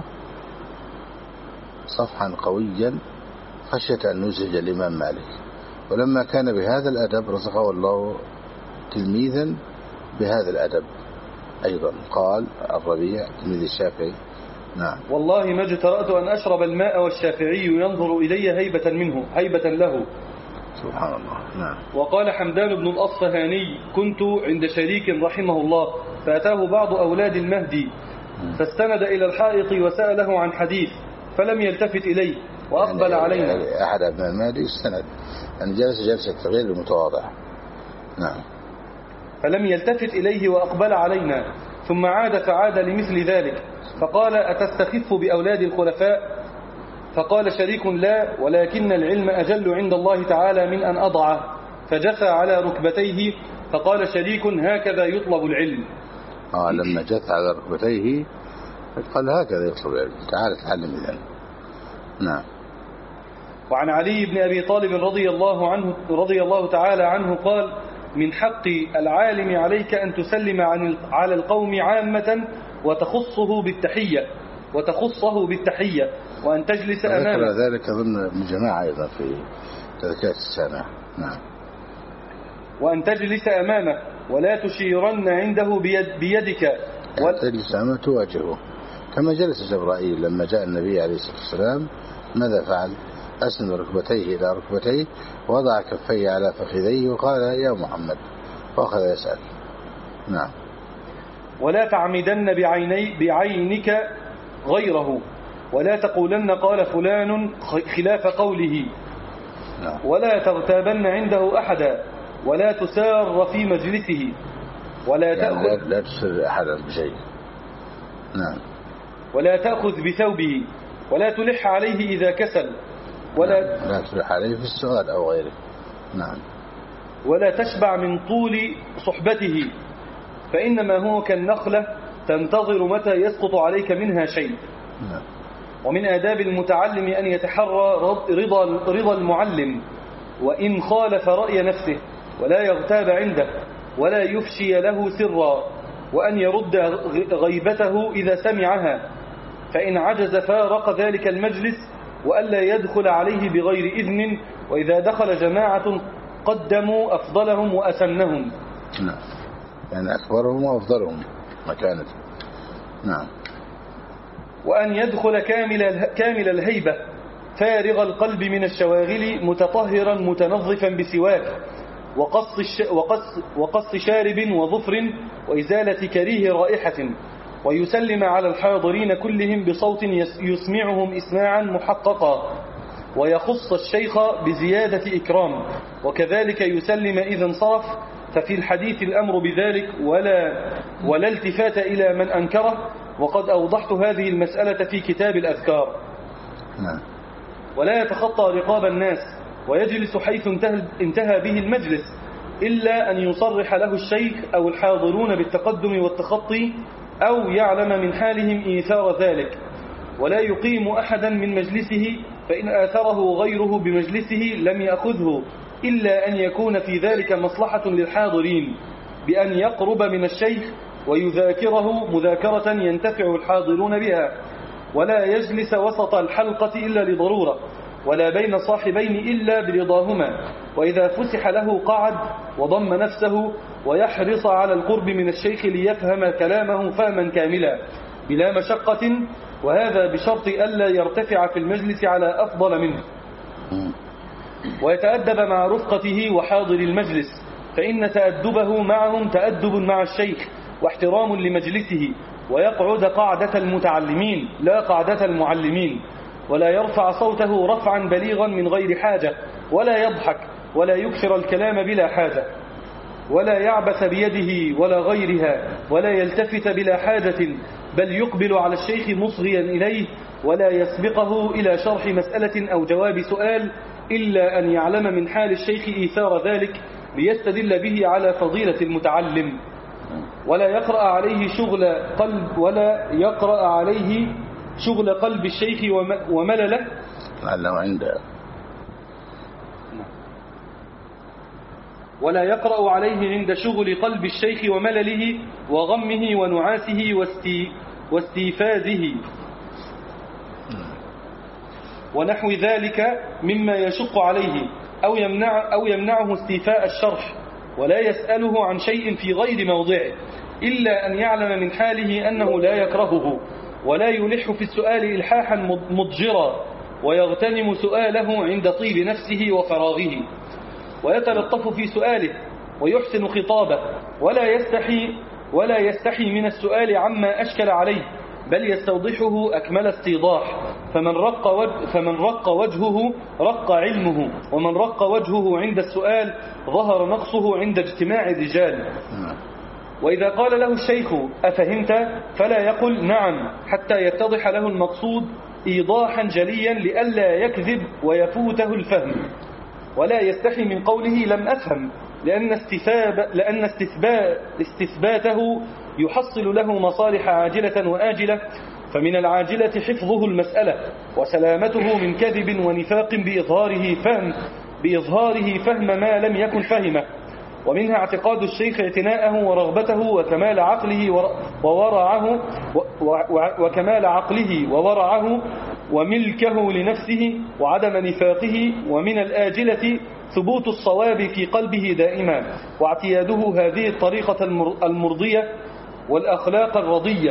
صفحا قويا خشية أن يزعج الإمام مالك، ولما كان بهذا الأدب رزقه الله تلميذا بهذا الأدب أيضا. قال الربيع تلميذ الشافعي نعم والله ما اجترأت أن أشرب الماء والشافعي ينظر إلي هيبة له. سبحان الله. نعم. وقال حمدان بن الأصفهاني كنت عند شريك رحمه الله فأتاه بعض أولاد المهدي فاستند إلى الحائط وسأله عن حديث فلم يلتفت إليه وأقبل علينا. يعني أحد ابن المهدي استند أن جلسة غير المتواضع. نعم. فلم يلتفت إليه وأقبل علينا ثم عاد فعاد لمثل ذلك فقال أتستخف بأولاد الخلفاء؟ فقال شريك لا ولكن العلم أجل عند الله تعالى من أن أضعه، فجثى على ركبتيه فقال شريك هكذا يطلب العلم. لما جثى على ركبتيه قال هكذا يطلب العلم، تعال تعلم إذن. نعم. وعن علي بن أبي طالب رضي الله تعالى عنه قال من حق العالم عليك أن تسلم على القوم عامة وتخصه بالتحية وأن تجلس أمامه. ذكر ذلك ضمن ابن جماعة أيضا في تذكرة السامع. نعم. وأن تجلس أمامه ولا تشيرن عنده بيدك تجلس أمامه تواجهه كما جلس جبرائيل لما جاء النبي عليه الصلاة والسلام. ماذا فعل؟ أسند ركبتيه إلى ركبتيه ووضع كفيه على فخذيه وقال يا محمد وأخذ يسأل. نعم. ولا تعمدن بعينك غيره ولا تقولن قال فلان خلاف قوله ولا تغتابن عنده أحدا ولا تسار في مجلسه ولا تأخذ لا تسر أحدا بشيء. نعم. ولا تأخذ بثوبه ولا تلح عليه إذا كسل لا تلح عليه في السؤال أو غيره. نعم. ولا تشبع من طول صحبته فإنما هو كالنخلة تنتظر متى يسقط عليك منها شيء. نعم. ومن آداب المتعلم أن يتحرى رضا المعلم وإن خالف رأي نفسه ولا يغتاب عنده ولا يفشي له سرا وأن يرد غيبته إذا سمعها فإن عجز فارق ذلك المجلس وألا يدخل عليه بغير إذن وإذا دخل جماعة قدموا أفضلهم وأسنهم. نعم. يعني أكبرهم وأفضلهم مكانة. نعم. وأن يدخل كامل الهيبة فارغ القلب من الشواغل متطهرا متنظفا بسواك وقص شارب وظفر وإزالة كريه رائحة ويسلم على الحاضرين كلهم بصوت يسمعهم إسماعا محققا ويخص الشيخ بزيادة إكرام وكذلك يسلم إذا انصرف ففي الحديث الأمر بذلك ولا التفات إلى من أنكره وقد أوضحت هذه المسألة في كتاب الأذكار. نعم. ولا يتخطى رقاب الناس ويجلس حيث انتهى به المجلس إلا أن يصرح له الشيخ أو الحاضرون بالتقدم والتخطي أو يعلم من حالهم إيثار ذلك ولا يقيم أحدا من مجلسه فإن آثره غيره بمجلسه لم يأخذه إلا أن يكون في ذلك مصلحة للحاضرين بأن يقرب من الشيخ ويذاكره مذاكرة ينتفع الحاضرون بها ولا يجلس وسط الحلقة إلا لضرورة ولا بين صاحبين إلا برضاهما وإذا فسح له قعد وضم نفسه ويحرص على القرب من الشيخ ليفهم كلامه فهما كاملا بلا مشقة وهذا بشرط ألا يرتفع في المجلس على أفضل منه ويتأدب مع رفقته وحاضر المجلس فإن تأدبه معهم تأدب مع الشيخ واحترام لمجلسه ويقعد قعدة المتعلمين لا قعدة المعلمين ولا يرفع صوته رفعا بليغا من غير حاجة ولا يضحك ولا يكثر الكلام بلا حاجة ولا يعبث بيده ولا غيرها ولا يلتفت بلا حاجة بل يقبل على الشيخ مصغيا إليه ولا يسبقه إلى شرح مسألة أو جواب سؤال إلا أن يعلم من حال الشيخ إيثار ذلك ليستدل به على فضيلة المتعلم ولا يقرأ عليه شغل قلب الشيخ وملله لعله عنده ولا يقرأ عليه عند شغل قلب الشيخ وملله وغمه ونعاسه واستيفاده ونحو ذلك مما يشق عليه أو يمنعه استيفاء الشرح ولا يسأله عن شيء في غير موضعه إلا أن يعلم من حاله أنه لا يكرهه ولا يلح في السؤال إلحاحا مضجرا ويغتنم سؤاله عند طيب نفسه وفراغه ويتلطف في سؤاله ويحسن خطابه ولا يستحي من السؤال عما أشكل عليه بل يستوضحه أكمل استيضاح فمن رق وجهه رق علمه ومن رق وجهه عند السؤال ظهر نقصه عند اجتماع الرجال وإذا قال له الشيخ أفهمت فلا يقل نعم حتى يتضح له المقصود إيضاحا جليا لئلا يكذب ويفوته الفهم ولا يستحي من قوله لم أفهم لأن استثباته يحصل له مصالح عاجلة وآجلة فمن العاجلة حفظه المسألة وسلامته من كذب ونفاق بإظهاره فهم ما لم يكن فهمه ومنها اعتقاد الشيخ اعتناءه ورغبته وكمال عقله وورعه وملكه لنفسه وعدم نفاقه ومن الآجلة ثبوت الصواب في قلبه دائما واعتياده هذه الطريقة المرضية والأخلاق الرضية.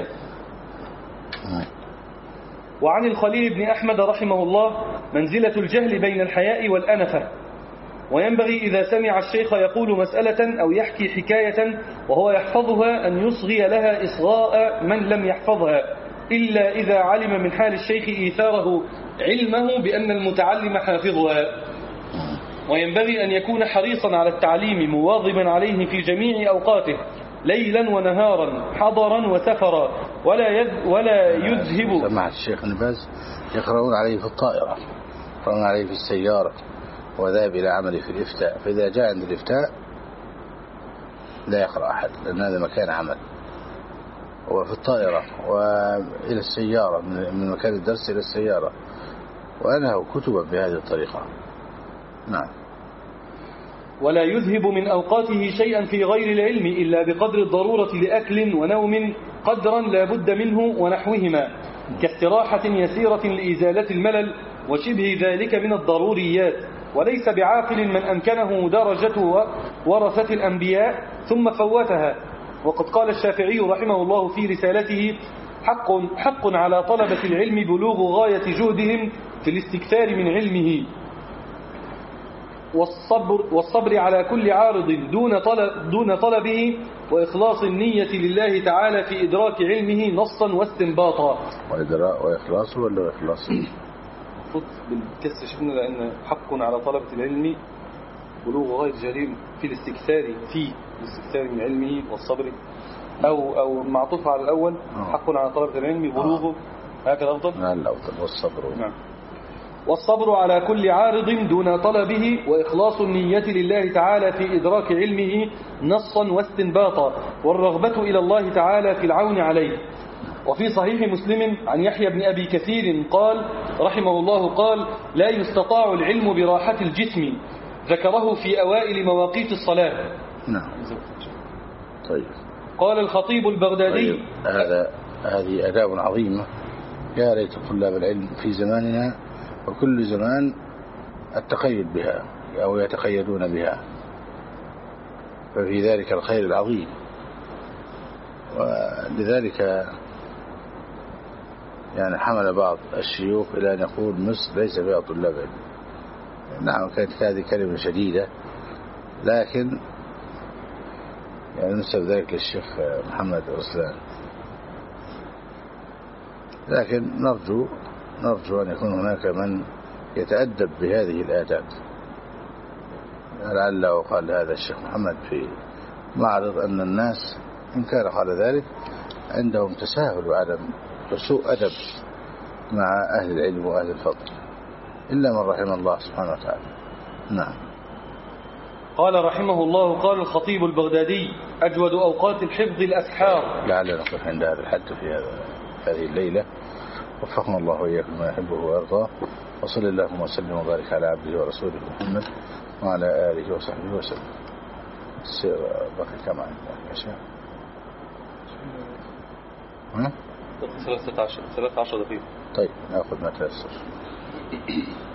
وعن الخليل بن أحمد رحمه الله منزلة الجهل بين الحياء والأنفة وينبغي إذا سمع الشيخ يقول مسألة أو يحكي حكاية وهو يحفظها أن يصغي لها إصغاء من لم يحفظها إلا إذا علم من حال الشيخ إيثاره علمه بأن المتعلم حافظها. وينبغي أن يكون حريصا على التعليم مواظبا عليه في جميع أوقاته ليلا ونهارا حضرا وسفرا ولا يذهب. سمعت الشيخ ابن باز يقرؤون عليه في الطائرة، يقرؤون عليه في السيارة، وذهب إلى عمله في الإفتاء، فإذا جاء عند الإفتاء لا يقرأ أحد لأن هذا مكان عمل، وفي الطائرة وإلى السيارة، من مكان الدرس إلى السيارة، وأنهوا كتبا بهذه الطريقة. نعم. ولا يذهب من أوقاته شيئا في غير العلم إلا بقدر الضرورة لأكل ونوم قدرا لا بد منه ونحوهما، كاستراحة يسيرة لإزالة الملل وشبه ذلك من الضروريات. وليس بعاقل من أمكنه درجة ورثة الأنبياء ثم فوتها. وقد قال الشافعي رحمه الله في رسالته: حق على طلبة العلم بلوغ غاية جهدهم في الاستكثار من علمه، والصبر على كل عارض دون طلبه، وإخلاص النية لله تعالى في إدراك علمه نصا واستنباطا. وإخلاص ولا إخلاص؟ بالكسر شفنا، لأن حق على طلبة العلم بلوغ غاية جهدهم في الاستكثار من علمه والصبر، أو معطوف على الأول حق على طلبة العلم بلوغه، هكذا أفضل؟ نعم الأفضل والصبر. نعم. والصبر على كل عارض دون طلبه، وإخلاص النية لله تعالى في إدراك علمه نصا واستنباطا، والرغبة إلى الله تعالى في العون عليه. وفي صحيح مسلم عن يحيى بن أبي كثير قال رحمه الله قال: لا يستطاع العلم براحة الجسم، ذكره في أوائل مواقيت الصلاة. نعم. طيب. قال الخطيب البغدادي: طيب. هذه آداب عظيمة، يا ليت طلاب العلم في زماننا وكل زمان التقيد بها أو يتقيدون بها، ففي ذلك الخير العظيم. ولذلك يعني حمل بعض الشيوخ إلى أن يقول مصر ليس فيها طلاب علم. نعم، كانت هذه كلمة شديدة، لكن يعني نسب ذلك للشيخ محمد رسلان، لكن نرجو أن يكون هناك من يتأدب بهذه الآداب. لعله قال هذا الشيخ محمد في معرض أن الناس إن كان قال ذلك عندهم تساهل وعدم وسوء أدب مع أهل العلم وأهل الفضل، إلا من رحم الله سبحانه وتعالى. نعم. قال رحمه الله: قال الخطيب البغدادي: أجود أوقات الحفظ الأسحار. لعلنا نقف عند هذا الحد في هذه الليلة. وفقنا الله وإياكم ما يحبه ويرضاه، وصلى اللهم وسلم وبارك على عبده ورسوله محمد وعلى آله وصحبه وسلم. بقي كم عندنا أشياء؟ 13 دقيقة. طيب نأخذ ما تيسر.